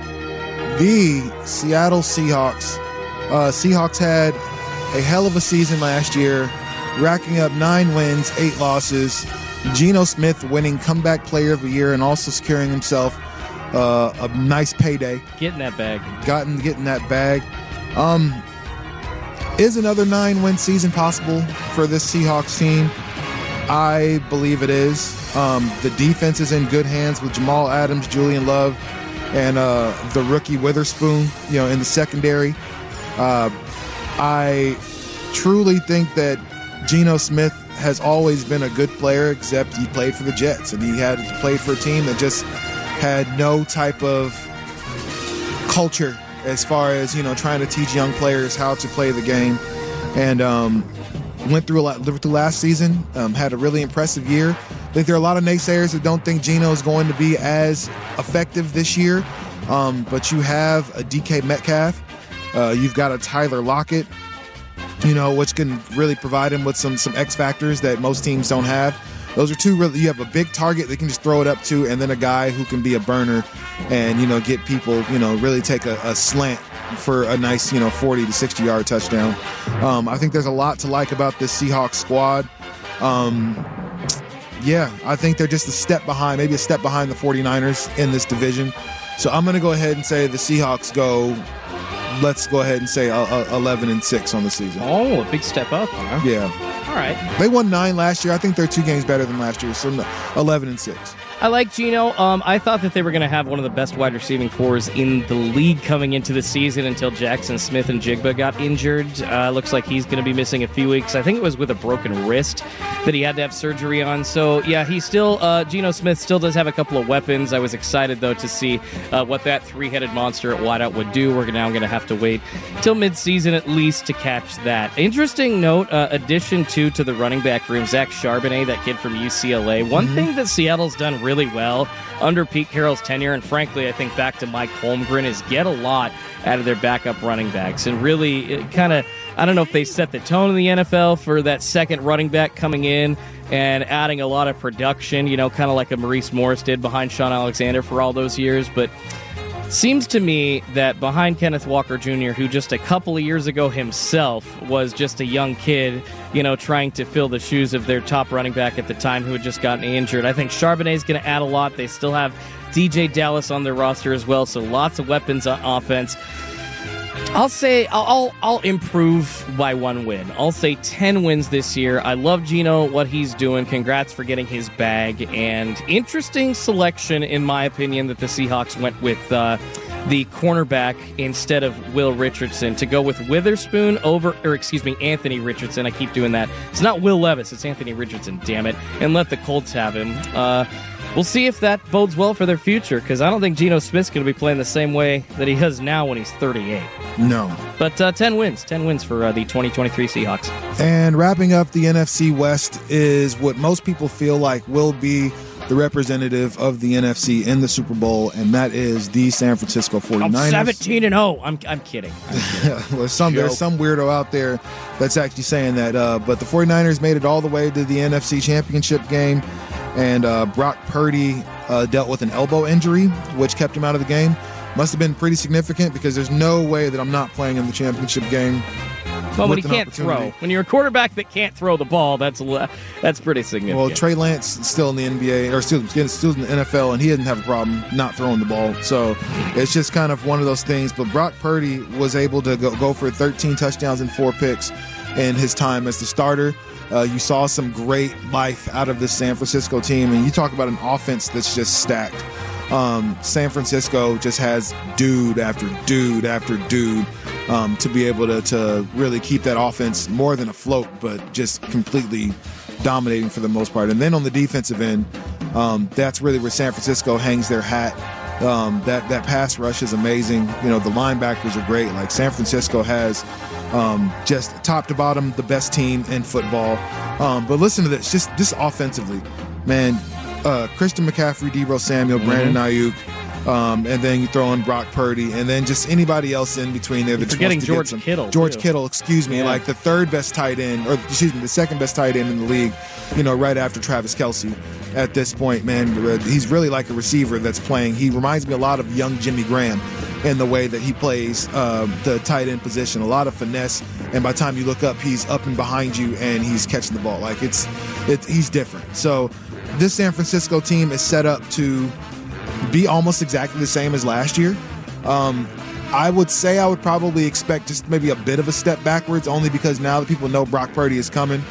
The Seattle Seahawks. Uh, Seahawks had a hell of a season last year, racking up nine wins, eight losses. Geno Smith winning Comeback Player of the Year and also securing himself uh, a nice payday. Getting that bag. Gotten, getting that bag. Um, is another nine-win season possible for this Seahawks team? I believe it is. Um, the defense is in good hands with Jamal Adams, Julian Love, and uh, the rookie Witherspoon, you know, in the secondary. Uh, I truly think that Geno Smith has always been a good player, except he played for the Jets, and he had to play for a team that just had no type of culture as far as, you know, trying to teach young players how to play the game. And um, went through a lot through last season, um, had a really impressive year. I think there are a lot of naysayers that don't think Geno is going to be as effective this year. Um, but you have a D K Metcalf. Uh, you've got a Tyler Lockett, you know, which can really provide him with some some X factors that most teams don't have. Those are two really, you have a big target that can just throw it up to, and then a guy who can be a burner and, you know, get people, you know, really take a, a slant for a nice, you know, forty to sixty yard touchdown. Um, I think there's a lot to like about this Seahawks squad. Um, yeah, I think they're just a step behind, maybe a step behind the 49ers in this division. So I'm going to go ahead and say the Seahawks go, let's go ahead and say uh, eleven and six on the season. Oh, a big step up, huh? Yeah. All right. They won nine last year. I think they're two games better than last year, so eleven and six. I like Geno. Um, I thought that they were going to have one of the best wide receiving cores in the league coming into the season until Jackson Smith and Jigba got injured. Uh, looks like he's going to be missing a few weeks. I think it was with a broken wrist that he had to have surgery on. So, yeah, he still, uh, Geno Smith still does have a couple of weapons. I was excited, though, to see uh, what that three-headed monster at wideout would do. We're now going to have to wait till midseason at least to catch that. Interesting note, uh, addition to to the running back room, Zach Charbonnet, that kid from U C L A. One mm-hmm. thing that Seattle's done really really well under Pete Carroll's tenure, and frankly, I think back to Mike Holmgren, is get a lot out of their backup running backs, and really kind of, I don't know if they set the tone in the N F L for that second running back coming in and adding a lot of production, you know, kind of like a Maurice Morris did behind Sean Alexander for all those years, but seems to me that behind Kenneth Walker Junior, who just a couple of years ago himself was just a young kid, you know, trying to fill the shoes of their top running back at the time who had just gotten injured. I think Charbonnet is going to add a lot. They still have D J Dallas on their roster as well, so lots of weapons on offense. I'll say I'll, I'll I'll improve by one win. I'll say ten wins this year. I love Geno, what he's doing. Congrats for getting his bag. And interesting selection, in my opinion, that the Seahawks went with uh, the cornerback instead of Will Richardson to go with Witherspoon over, or excuse me, Anthony Richardson. I keep doing that. It's not Will Levis, it's Anthony Richardson, damn it. And let the Colts have him. Uh, We'll see if that bodes well for their future, because I don't think Geno Smith's going to be playing the same way that he does now when he's thirty-eight. No. But uh, ten wins. ten wins for uh, the twenty twenty-three Seahawks. And wrapping up the N F C West is what most people feel like will be the representative of the N F C in the Super Bowl, and that is the San Francisco forty-niners. I'm seventeen and oh. I'm, I'm kidding. I'm kidding. well, there's, some, there's some weirdo out there that's actually saying that. Uh, but the forty-niners made it all the way to the N F C Championship game. And uh, Brock Purdy uh, dealt with an elbow injury, which kept him out of the game. Must have been pretty significant, because there's no way that I'm not playing in the championship game. Well, when he can't throw. When you're a quarterback that can't throw the ball, that's that's pretty significant. Well, Trey Lance is still in the N B A, or still, still in the N F L, and he didn't have a problem not throwing the ball. So it's just kind of one of those things. But Brock Purdy was able to go, go for thirteen touchdowns and four picks in his time as the starter. Uh, you saw some great life out of this San Francisco team, and you talk about an offense that's just stacked. Um, San Francisco just has dude after dude after dude um, to be able to, to really keep that offense more than afloat, but just completely dominating for the most part. And then on the defensive end, um, that's really where San Francisco hangs their hat. Um, that, that pass rush is amazing. You know, the linebackers are great. Like, San Francisco has um, just top to bottom the best team in football. Um, but listen to this, just, just offensively, man. Uh, Christian McCaffrey, Deebo Samuel, Brandon mm-hmm. Ayuk, Um, and then you throw in Brock Purdy, and then just anybody else in between there. That's forgetting to George some, Kittle. George too. Kittle, excuse me, Yeah. like the third best tight end, or excuse me, the second best tight end in the league. You know, right after Travis Kelce. At this point, man, he's really like a receiver that's playing. He reminds me a lot of young Jimmy Graham in the way that he plays uh, the tight end position. A lot of finesse, and by the time you look up, he's up and behind you, and he's catching the ball. Like it's, it, he's different. So this San Francisco team is set up to be almost exactly the same as last year. Um, I would say I would probably expect just maybe a bit of a step backwards, only because now that people know Brock Purdy is coming.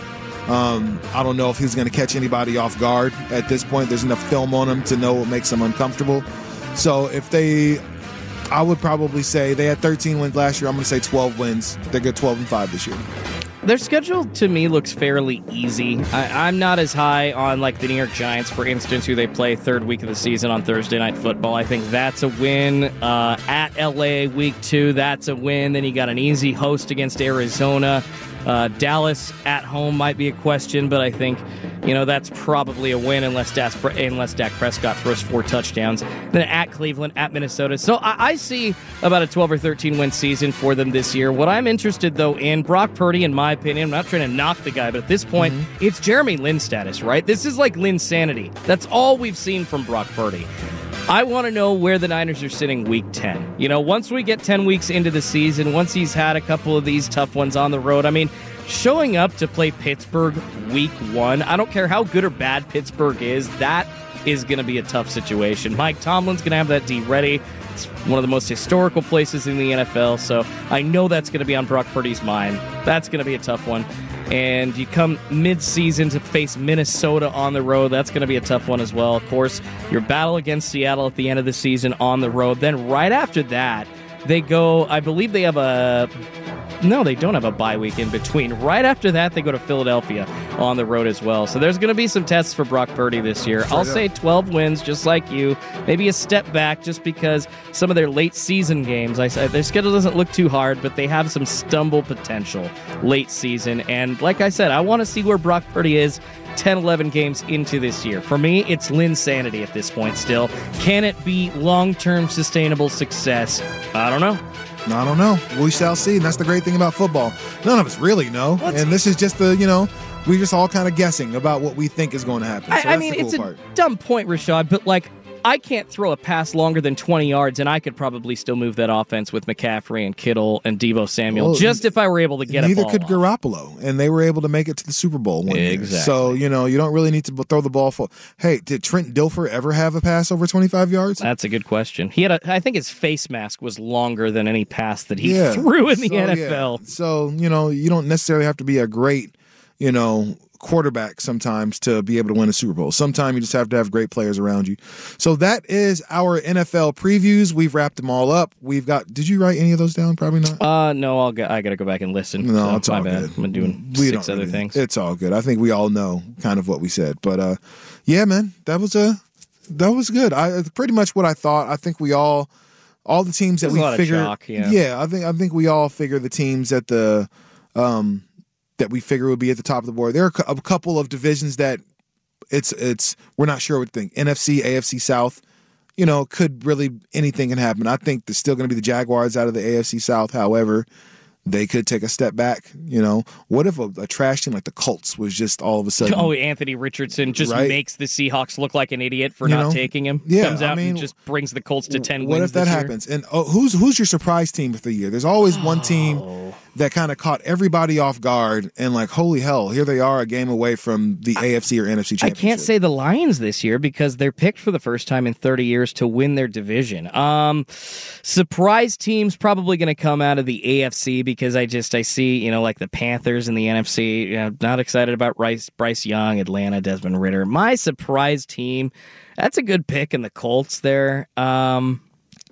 Um, I don't know if he's going to catch anybody off guard at this point. There's enough film on him to know what makes him uncomfortable. So if they, I would probably say they had thirteen wins last year. I'm going to say twelve wins. They get twelve and five this year. Their schedule, to me, looks fairly easy. I, I'm not as high on, like, the New York Giants, for instance, who they play third week of the season on Thursday Night Football. I think that's a win. Uh, at L A, week two, that's a win. Then you got an easy host against Arizona. Uh, Dallas at home might be a question, but I think, you know, that's probably a win unless Dak, unless Dak Prescott throws four touchdowns. Then at Cleveland, at Minnesota. So I, I see about a twelve or thirteen win season for them this year. What I'm interested, though, in Brock Purdy, in my opinion, I'm not trying to knock the guy, but at this point, mm-hmm. it's Jeremy Lin status, right? This is like Linsanity. That's all we've seen from Brock Purdy. I want to know where the Niners are sitting week ten. You know, once we get ten weeks into the season, once he's had a couple of these tough ones on the road, I mean, showing up to play Pittsburgh week one, I don't care how good or bad Pittsburgh is, that is going to be a tough situation. Mike Tomlin's going to have that D ready. It's one of the most historical places in the N F L, so I know that's going to be on Brock Purdy's mind. That's going to be a tough one. And you come mid-season to face Minnesota on the road. That's going to be a tough one as well. Of course, your battle against Seattle at the end of the season on the road. Then right after that, they go, I believe they have a... No, they don't have a bye week in between. Right after that, they go to Philadelphia on the road as well. So there's going to be some tests for Brock Purdy this year. I'll say twelve wins, just like you. Maybe a step back just because some of their late season games, I said their schedule doesn't look too hard, but they have some stumble potential late season. And like I said, I want to see where Brock Purdy is ten, eleven games into this year. For me, it's Linsanity at this point still. Can it be long-term sustainable success? I don't know. I don't know. We shall see. And that's the great thing about football. None of us really know. What's and this is just the, you know, we're just all kind of guessing about what we think is going to happen. So I, that's I mean, the cool it's part. a dumb point, Rashad, but like, I can't throw a pass longer than twenty yards, and I could probably still move that offense with McCaffrey and Kittle and Deebo Samuel, well, just if I were able to get neither a ball could off. Garoppolo, and they were able to make it to the Super Bowl one year. Exactly. So, you know, you don't really need to throw the ball for. Hey, did Trent Dilfer ever have a pass over twenty-five yards? That's a good question. He had a, I think his face mask was longer than any pass that he yeah. threw in the so, N F L. Yeah. So, you know, you don't necessarily have to be a great, you know, quarterback sometimes to be able to win a Super Bowl. Sometimes you just have to have great players around you. So that is our N F L previews. We've wrapped them all up. We've got. Did you write any of those down? Probably not. Uh, no. I'll go, I got to go back and listen. No, so it's my all bad. good. I'm doing we six other really, things. It's all good. I think we all know kind of what we said. But uh, yeah, man, that was a that was good. I pretty much what I thought. I think we all all the teams that There's we a lot figured. of chalk, yeah. yeah, I think I think we all figure the teams that the um. that we figure would be at the top of the board. There are a couple of divisions that it's it's we're not sure what to think. N F C, A F C South, you know, could really anything can happen. I think there's still going to be the Jaguars out of the A F C South. However, they could take a step back. You know, what if a, a trash team like the Colts was just all of a sudden? Oh, Anthony Richardson just right? makes the Seahawks look like an idiot for you not know? taking him. Yeah, Comes out I mean, and just brings the Colts to ten what wins. What if that this year. happens? And oh, who's who's your surprise team of the year? There's always one team that kind of caught everybody off guard and like, holy hell, here they are a game away from the A F C or N F C championship. I can't say the Lions this year because they're picked for the first time in thirty years to win their division. Um, surprise team's probably going to come out of the A F C because I just, I see, you know, like the Panthers in the N F C. You know, not excited about Bryce, Bryce Young, Atlanta, Desmond Ridder. My surprise team, that's a good pick in the Colts there. Um,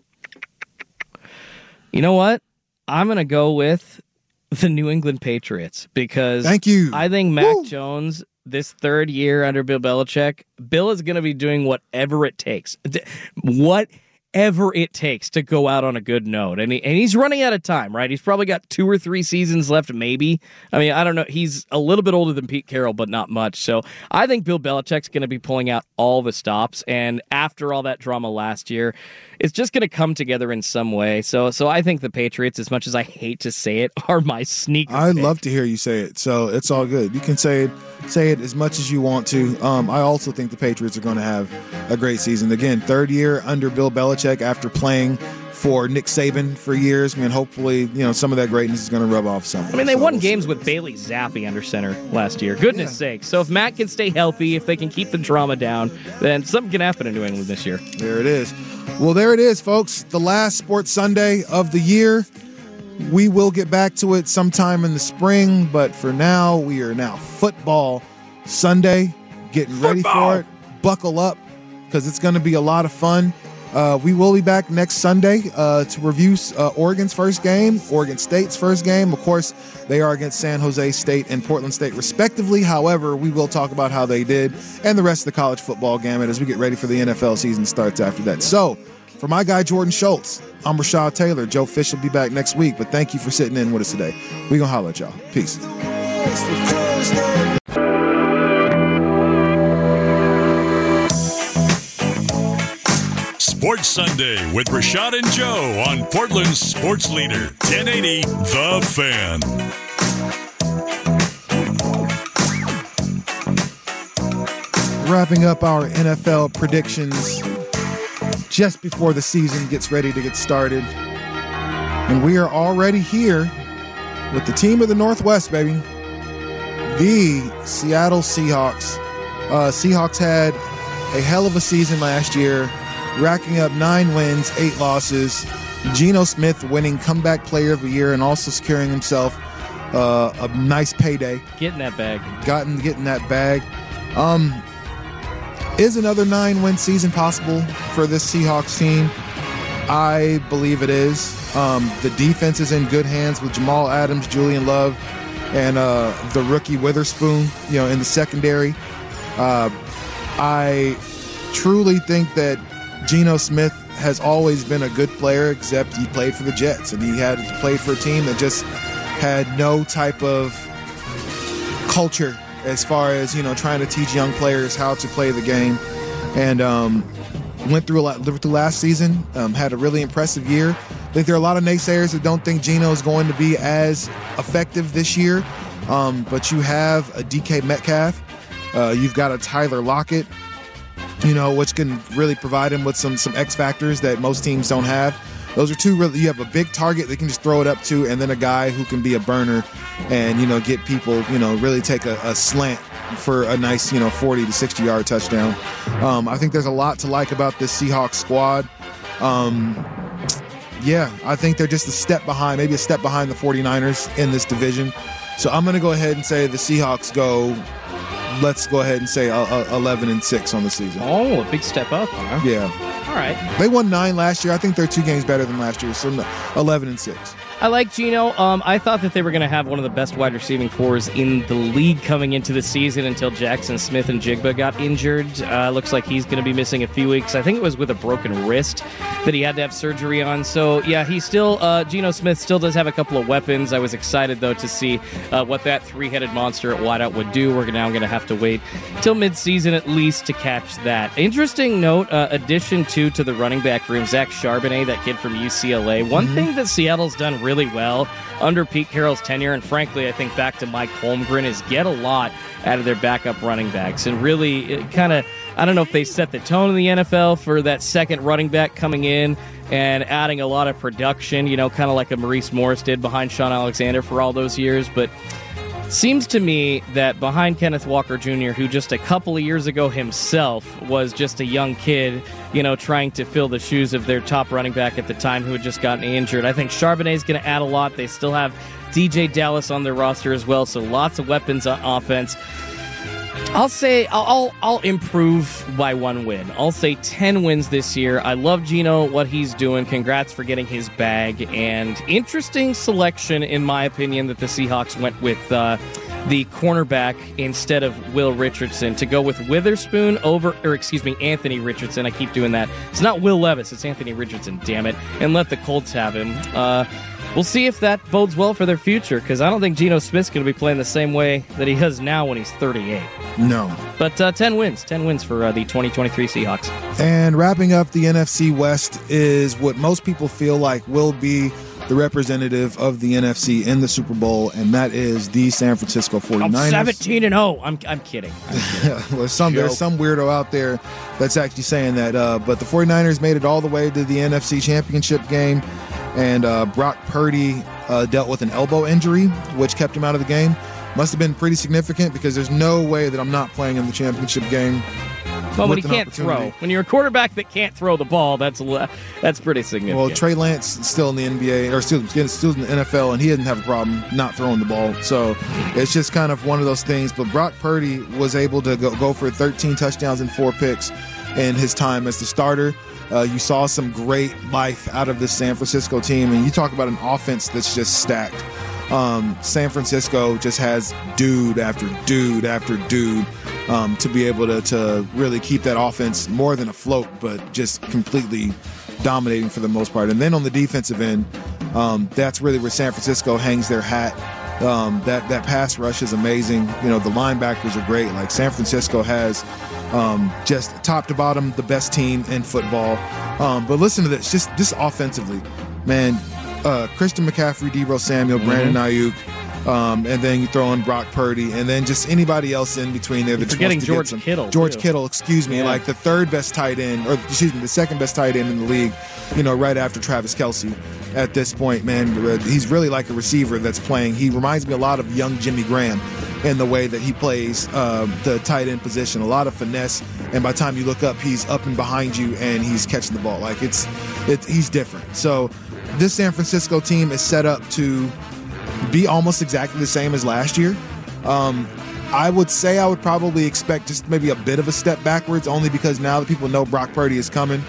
you know what? I'm going to go with the New England Patriots because Thank you. I think Mac Woo. Jones, this third year under Bill Belichick, Bill is going to be doing whatever it takes. Whatever whatever it takes to go out on a good note. And, he, and he's running out of time, right? He's probably got two or three seasons left, maybe. I mean, I don't know. He's a little bit older than Pete Carroll, but not much. So I think Bill Belichick's going to be pulling out all the stops. And after all that drama last year, it's just going to come together in some way. So so I think the Patriots, as much as I hate to say it, are my sneaker I'd pick. love to hear you say it. So it's all good. You can say it, say it as much as you want to. Um, I also think the Patriots are going to have a great season. Again, third year under Bill Belichick after playing for Nick Saban for years. I mean, hopefully, you know, some of that greatness is going to rub off some. I mean, they so won we'll games with Bailey Zappi under center last year. Goodness yeah. sake. So if Matt can stay healthy, if they can keep the drama down, then something can happen in New England this year. There it is. Well, there it is, folks. The last Sports Sunday of the year. We will get back to it sometime in the spring, but for now, we are now Football Sunday. Getting Football. ready for it. Buckle up, because it's going to be a lot of fun. Uh, we will be back next Sunday uh, to review uh, Oregon's first game, Oregon State's first game. Of course, they are against San Jose State and Portland State, respectively. However, we will talk about how they did and the rest of the college football gamut as we get ready for the N F L season starts after that. So, for my guy Jordan Schultz, I'm Rashad Taylor. Joe Fish will be back next week, but thank you for sitting in with us today. We're going to holler at y'all. Peace. Sports Sunday with Rashad and Joe on Portland's sports leader, ten eighty The Fan. Wrapping up our N F L predictions just before the season gets ready to get started. And we are already here with the team of the Northwest, baby. The Seattle Seahawks. Uh, Seahawks had a hell of a season last year, racking up nine wins, eight losses. Geno Smith winning Comeback Player of the Year and also securing himself uh, a nice payday. Getting that bag. Gotten, getting that bag. Um, is another nine-win season possible for this Seahawks team? I believe it is. Um, the defense is in good hands with Jamal Adams, Julian Love, and uh, the rookie Witherspoon, you know, in the secondary. Uh, I truly think that Geno Smith has always been a good player, except he played for the Jets, and he had to play for a team that just had no type of culture as far as, you know, trying to teach young players how to play the game. And um, went through a lot through last season, um, had a really impressive year. I think there are a lot of naysayers that don't think Geno is going to be as effective this year. Um, but you have a D K Metcalf. Uh, you've got a Tyler Lockett, you know, which can really provide him with some some X factors that most teams don't have. Those are two really, you have a big target that can just throw it up to, and then a guy who can be a burner and, you know, get people, you know, really take a, a slant for a nice, you know, forty to sixty yard touchdown. Um, I think there's a lot to like about this Seahawks squad. Um, yeah, I think they're just a step behind, maybe a step behind the 49ers in this division. So I'm going to go ahead and say the Seahawks go, let's go ahead and say eleven and six on the season. Oh, a big step up, huh? Yeah. All right. They won nine last year. I think they're two games better than last year, so eleven and six. I like Geno. Um, I thought that they were going to have one of the best wide receiving cores in the league coming into the season until Jackson Smith and Jigba got injured. Uh, looks like he's going to be missing a few weeks. I think it was with a broken wrist that he had to have surgery on. So, yeah, he still, uh, Geno Smith still does have a couple of weapons. I was excited, though, to see uh, what that three-headed monster at wideout would do. We're now going to have to wait till midseason at least to catch that. Interesting note, uh, addition to to the running back room, Zach Charbonnet, that kid from U C L A. One mm-hmm. thing that Seattle's done really well under Pete Carroll's tenure, and frankly, I think back to Mike Holmgren, is get a lot out of their backup running backs. And really kind of, I don't know if they set the tone in the N F L for that second running back coming in and adding a lot of production, you know, kind of like a Maurice Morris did behind Sean Alexander for all those years. But seems to me that behind Kenneth Walker Junior, who just a couple of years ago himself was just a young kid, you know, trying to fill the shoes of their top running back at the time who had just gotten injured. I think Charbonnet is going to add a lot. They still have D J Dallas on their roster as well, so lots of weapons on offense. I'll say I'll, I'll I'll improve by one win. I'll say ten wins this year. I love Geno, what he's doing. Congrats for getting his bag. And interesting selection, in my opinion, that the Seahawks went with uh, the cornerback instead of Will Richardson, to go with Witherspoon over, or excuse me, Anthony Richardson. I keep doing that. It's not Will Levis, it's Anthony Richardson, damn it, and let the Colts have him. Uh, we'll see if that bodes well for their future, because I don't think Geno Smith's going to be playing the same way that he does now when he's thirty-eight. No. But uh, ten wins. ten wins for uh, the twenty twenty-three Seahawks. And wrapping up the N F C West is what most people feel like will be the representative of the N F C in the Super Bowl, and that is the San Francisco forty-niners. I'm seventeen and oh. I'm I'm kidding. I'm kidding. well, some, there's some weirdo out there that's actually saying that. Uh, but the forty-niners made it all the way to the N F C Championship game, and uh, Brock Purdy uh, dealt with an elbow injury, which kept him out of the game. Must have been pretty significant, because there's no way that I'm not playing in the championship game. Well, when he can't throw, when you're a quarterback that can't throw the ball, that's that's pretty significant. Well, Trey Lance is still in the N B A, or still, still in the N F L, and he didn't have a problem not throwing the ball. So it's just kind of one of those things. But Brock Purdy was able to go, go for thirteen touchdowns and four picks in his time as the starter. Uh, you saw some great life out of this San Francisco team, and you talk about an offense that's just stacked. Um, San Francisco just has dude after dude after dude um, to be able to, to really keep that offense more than afloat, but just completely dominating for the most part. And then on the defensive end, um, that's really where San Francisco hangs their hat. Um, that, that pass rush is amazing. You know, the linebackers are great. Like, San Francisco has um, just top to bottom the best team in football. Um, but listen to this, just, just offensively, man. Uh, Christian McCaffrey, Deebo Samuel, Brandon mm-hmm. Ayuk, um, and then you throw in Brock Purdy, and then just anybody else in between there. That's forgetting to George some, Kittle. George too. Kittle, excuse me, yeah. like the third best tight end, or excuse me, the second best tight end in the league. You know, right after Travis Kelce. At this point, man, he's really like a receiver that's playing. He reminds me a lot of young Jimmy Graham in the way that he plays uh, the tight end position. A lot of finesse, and by the time you look up, he's up and behind you, and he's catching the ball. Like it's, it, he's different. So this San Francisco team is set up to be almost exactly the same as last year. Um, I would say I would probably expect just maybe a bit of a step backwards, only because now that people know Brock Purdy is coming.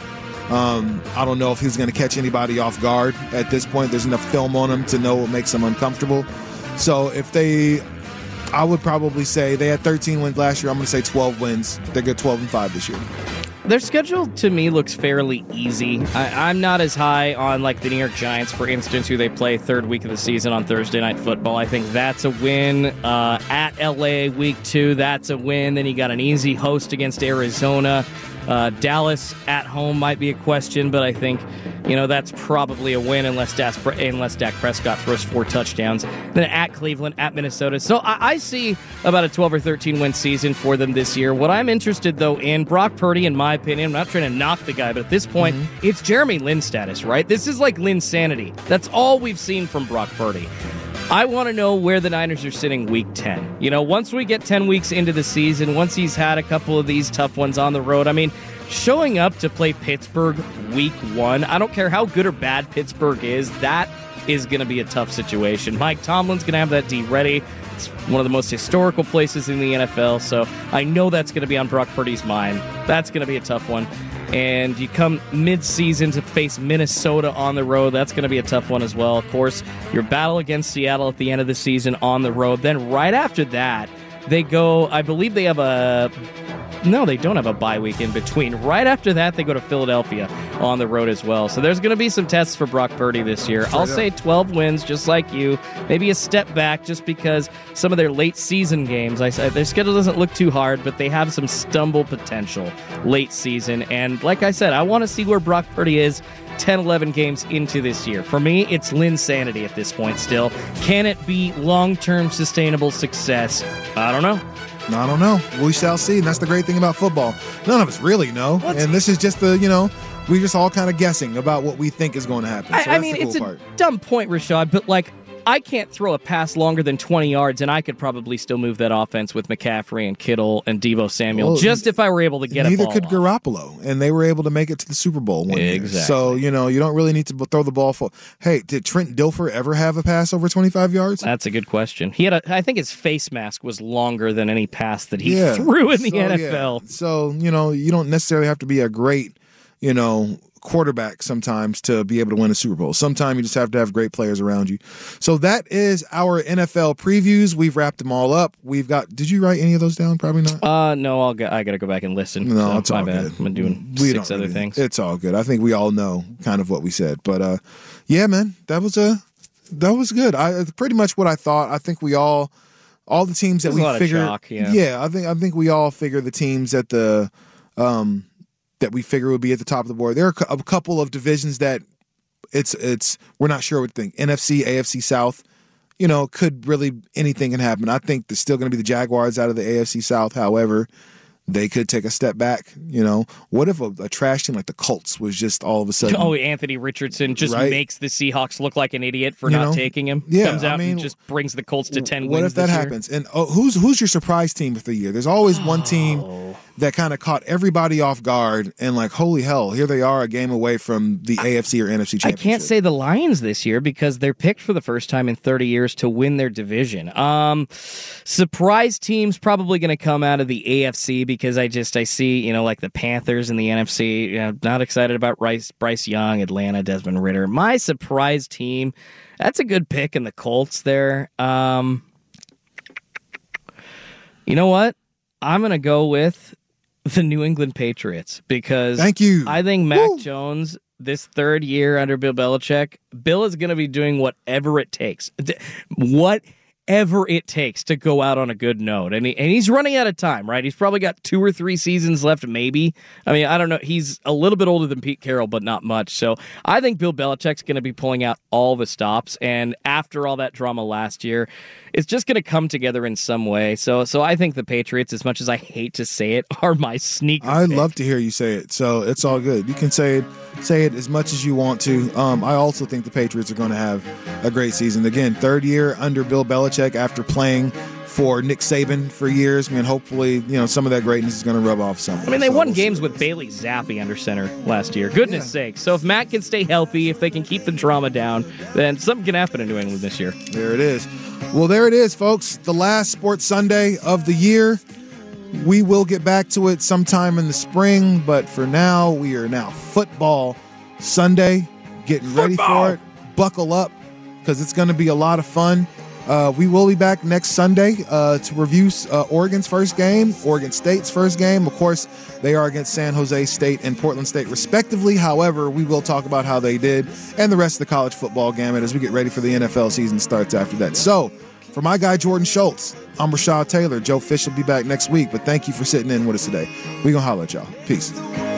Um, I don't know if he's going to catch anybody off guard at this point. There's enough film on him to know what makes him uncomfortable. So if they, I would probably say they had thirteen wins last year. I'm going to say twelve wins. They get twelve and five this year. Their schedule, to me, looks fairly easy. I, I'm not as high on, like, the New York Giants, for instance, who they play third week of the season on Thursday Night Football. I think that's a win. Uh, at L A, week two, that's a win. Then you got an easy host against Arizona. Uh, Dallas at home might be a question, but I think, you know, that's probably a win unless Dak, unless Dak Prescott throws four touchdowns. Then at Cleveland, at Minnesota. So I, I see about a twelve or thirteen win season for them this year. What I'm interested, though, in Brock Purdy, in my opinion, I'm not trying to knock the guy, but at this point, mm-hmm. it's Jeremy Lin status, right? This is like Linsanity. That's all we've seen from Brock Purdy. I want to know where the Niners are sitting week ten. You know, once we get ten weeks into the season, once he's had a couple of these tough ones on the road, I mean, showing up to play Pittsburgh week one, I don't care how good or bad Pittsburgh is, that is going to be a tough situation. Mike Tomlin's going to have that D ready. It's one of the most historical places in the N F L, so I know that's going to be on Brock Purdy's mind. That's going to be a tough one. And you come mid-season to face Minnesota on the road. That's going to be a tough one as well. Of course, your battle against Seattle at the end of the season on the road. Then right after that, they go, I believe they have a... No, they don't have a bye week in between. Right after that, they go to Philadelphia on the road as well. So there's going to be some tests for Brock Purdy this year. I'll say twelve wins, just like you. Maybe a step back just because some of their late season games, I said their schedule doesn't look too hard, but they have some stumble potential late season. And like I said, I want to see where Brock Purdy is ten, eleven games into this year. For me, it's Linsanity at this point still. Can it be long-term sustainable success? I don't know. I don't know. We shall see. And that's the great thing about football. None of us really know. What's and this is just the, you know, we're just all kind of guessing about what we think is going to happen. So I, that's I mean, the cool it's part. a dumb point, Rashad, but like, I can't throw a pass longer than twenty yards, and I could probably still move that offense with McCaffrey and Kittle and Deebo Samuel, well, just if I were able to get a ball. Neither could Garoppolo, and they were able to make it to the Super Bowl one exactly. year. So, you know, you don't really need to throw the ball for. Hey, did Trent Dilfer ever have a pass over twenty-five yards? That's a good question. He had a, I think his face mask was longer than any pass that he yeah. threw in the so, N F L. Yeah. So, you know, you don't necessarily have to be a great, you know, quarterback sometimes to be able to win a Super Bowl. Sometimes you just have to have great players around you. So that is our N F L previews. We've wrapped them all up. We've got. Did you write any of those down? Probably not. Uh, no, I'll go, I got to go back and listen. No, so it's my all bad. good. I'm doing we six other really, things. It's all good. I think we all know kind of what we said, but uh, yeah, man, that was a that was good. I pretty much what I thought. I think we all. All the teams that There's we a lot figure, of chalk, yeah. yeah, I think I think we all figure the teams at the um, that we figure would be at the top of the board. There are a couple of divisions that it's it's we're not sure what to think. N F C, A F C South, you know, could really anything can happen. I think there's still going to be the Jaguars out of the A F C South. However, they could take a step back. You know, what if a, a trash team like the Colts was just all of a sudden? Oh, Anthony Richardson just right? makes the Seahawks look like an idiot for You not know? taking him. Yeah, Comes out I mean, and just brings the Colts to ten What wins if that this year. happens? And oh, who's who's your surprise team of the year? There's always one team that kind of caught everybody off guard and like, holy hell, here they are a game away from the A F C or N F C I championship. can't say the Lions this year because they're picked for the first time in thirty years to win their division. Um, surprise teams probably going to come out of the A F C because I just I see you know like the Panthers and the N F C. You know, not excited about Bryce Bryce Young, Atlanta, Desmond Ridder. My surprise team, that's a good pick in the Colts there. Um, you know what? I'm going to go with the New England Patriots because Thank you. I think Mac Jones, this third year under Bill Belichick, Bill is going to be doing whatever it takes. Whatever it takes to go out on a good note. And, he, and he's running out of time, right? He's probably got two or three seasons left, maybe. I mean, I don't know. He's a little bit older than Pete Carroll, but not much. So I think Bill Belichick's going to be pulling out all the stops. And after all that drama last year, it's just going to come together in some way. So so I think the Patriots, as much as I hate to say it, are my sneaker I pick. love to hear you say it, so it's all good. You can say it, say it as much as you want to. Um, I also think the Patriots are going to have a great season. Again, third year under Bill Belichick after playing for Nick Saban for years. I mean, hopefully, you know, some of that greatness is going to rub off somewhere. I mean, they So won we'll games see. with Bailey Zappi under center last year. Goodness sake. So if Matt can stay healthy, if they can keep the drama down, then something can happen in New England this year. There it is. Well, there it is, folks. The last Sports Sunday of the year. We will get back to it sometime in the spring, but for now, we are now Football Sunday. Getting ready for it. Buckle up, because it's going to be a lot of fun. Uh, we will be back next Sunday uh, to review uh, Oregon's first game, Oregon State's first game. Of course, they are against San Jose State and Portland State, respectively. However, we will talk about how they did and the rest of the college football gamut as we get ready for the N F L season starts after that. So, for my guy Jordan Schultz, I'm Rashad Taylor. Joe Fish will be back next week, but thank you for sitting in with us today. We're going to holler at y'all. Peace.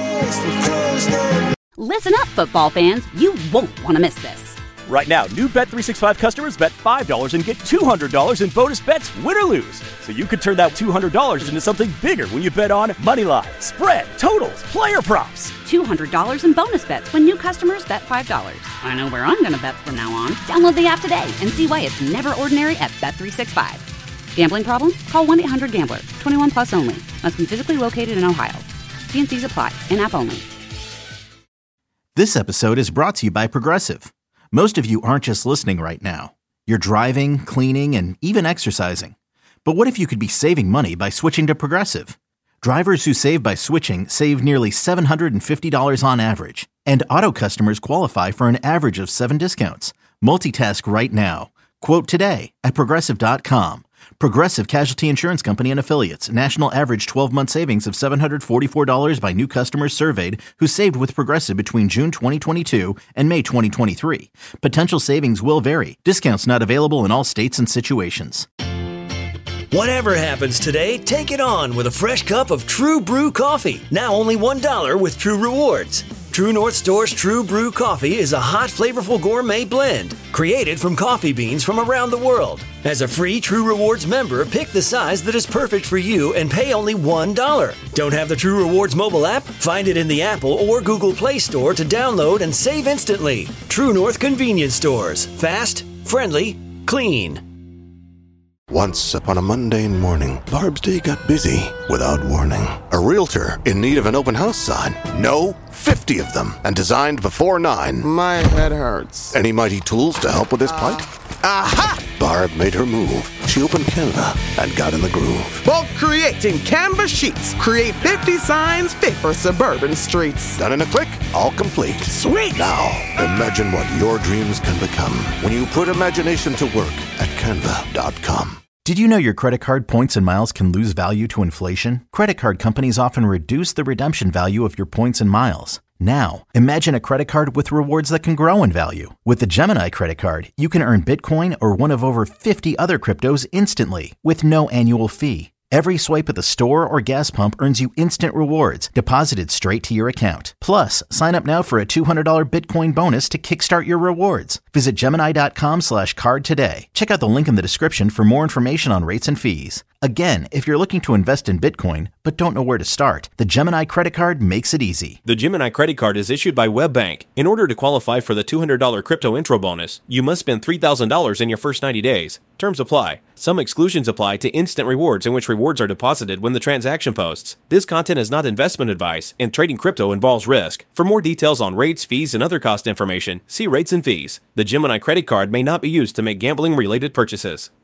Listen up, football fans. You won't want to miss this. Right now, new Bet three sixty-five customers bet five dollars and get two hundred dollars in bonus bets, win or lose. So you could turn that two hundred dollars into something bigger when you bet on money line, spread, totals, player props. two hundred dollars in bonus bets when new customers bet five dollars. I know where I'm going to bet from now on. Download the app today and see why it's never ordinary at Bet three sixty-five. Gambling problem? Call one eight hundred gambler. twenty-one plus only. Must be physically located in Ohio. T and C's apply. In-app only. This episode is brought to you by Progressive. Most of you aren't just listening right now. You're driving, cleaning, and even exercising. But what if you could be saving money by switching to Progressive? Drivers who save by switching save nearly seven hundred fifty dollars on average. And auto customers qualify for an average of seven discounts. Multitask right now. Quote today at Progressive dot com. Progressive Casualty Insurance Company and Affiliates. National average twelve-month savings of seven hundred forty-four dollars by new customers surveyed who saved with Progressive between June twenty twenty-two and May twenty twenty-three. Potential savings will vary. Discounts not available in all states and situations. Whatever happens today, take it on with a fresh cup of True Brew coffee. Now only one dollar with True Rewards. True North Store's True Brew coffee is a hot, flavorful gourmet blend created from coffee beans from around the world. As a free True Rewards member, pick the size that is perfect for you and pay only one dollar. Don't have the True Rewards mobile app? Find it in the Apple or Google Play Store to download and save instantly. True North Convenience Stores. Fast, friendly, clean. Once upon a mundane morning, Barb's day got busy without warning. A realtor in need of an open house sign. No, fifty of them, and designed before nine. My head hurts. Any mighty tools to help with this plight? Aha! Barb made her move. She opened Canva and got in the groove. Bulk creating Canva sheets. Create fifty signs fit for suburban streets. Done in a click, all complete. Sweet! Now, imagine what your dreams can become when you put imagination to work at canva dot com. Did you know your credit card points and miles can lose value to inflation? Credit card companies often reduce the redemption value of your points and miles. Now, imagine a credit card with rewards that can grow in value. With the Gemini credit card, you can earn Bitcoin or one of over fifty other cryptos instantly with no annual fee. Every swipe at the store or gas pump earns you instant rewards deposited straight to your account. Plus, sign up now for a two hundred dollars Bitcoin bonus to kickstart your rewards. Visit Gemini.com slash card today. Check out the link in the description for more information on rates and fees. Again, if you're looking to invest in Bitcoin but don't know where to start, the Gemini credit card makes it easy. The Gemini credit card is issued by WebBank. In order to qualify for the two hundred dollars crypto intro bonus, you must spend three thousand dollars in your first ninety days. Terms apply. Some exclusions apply to instant rewards in which rewards are deposited when the transaction posts. This content is not investment advice, and trading crypto involves risk. For more details on rates, fees, and other cost information, see rates and fees. The Gemini credit card may not be used to make gambling-related purchases.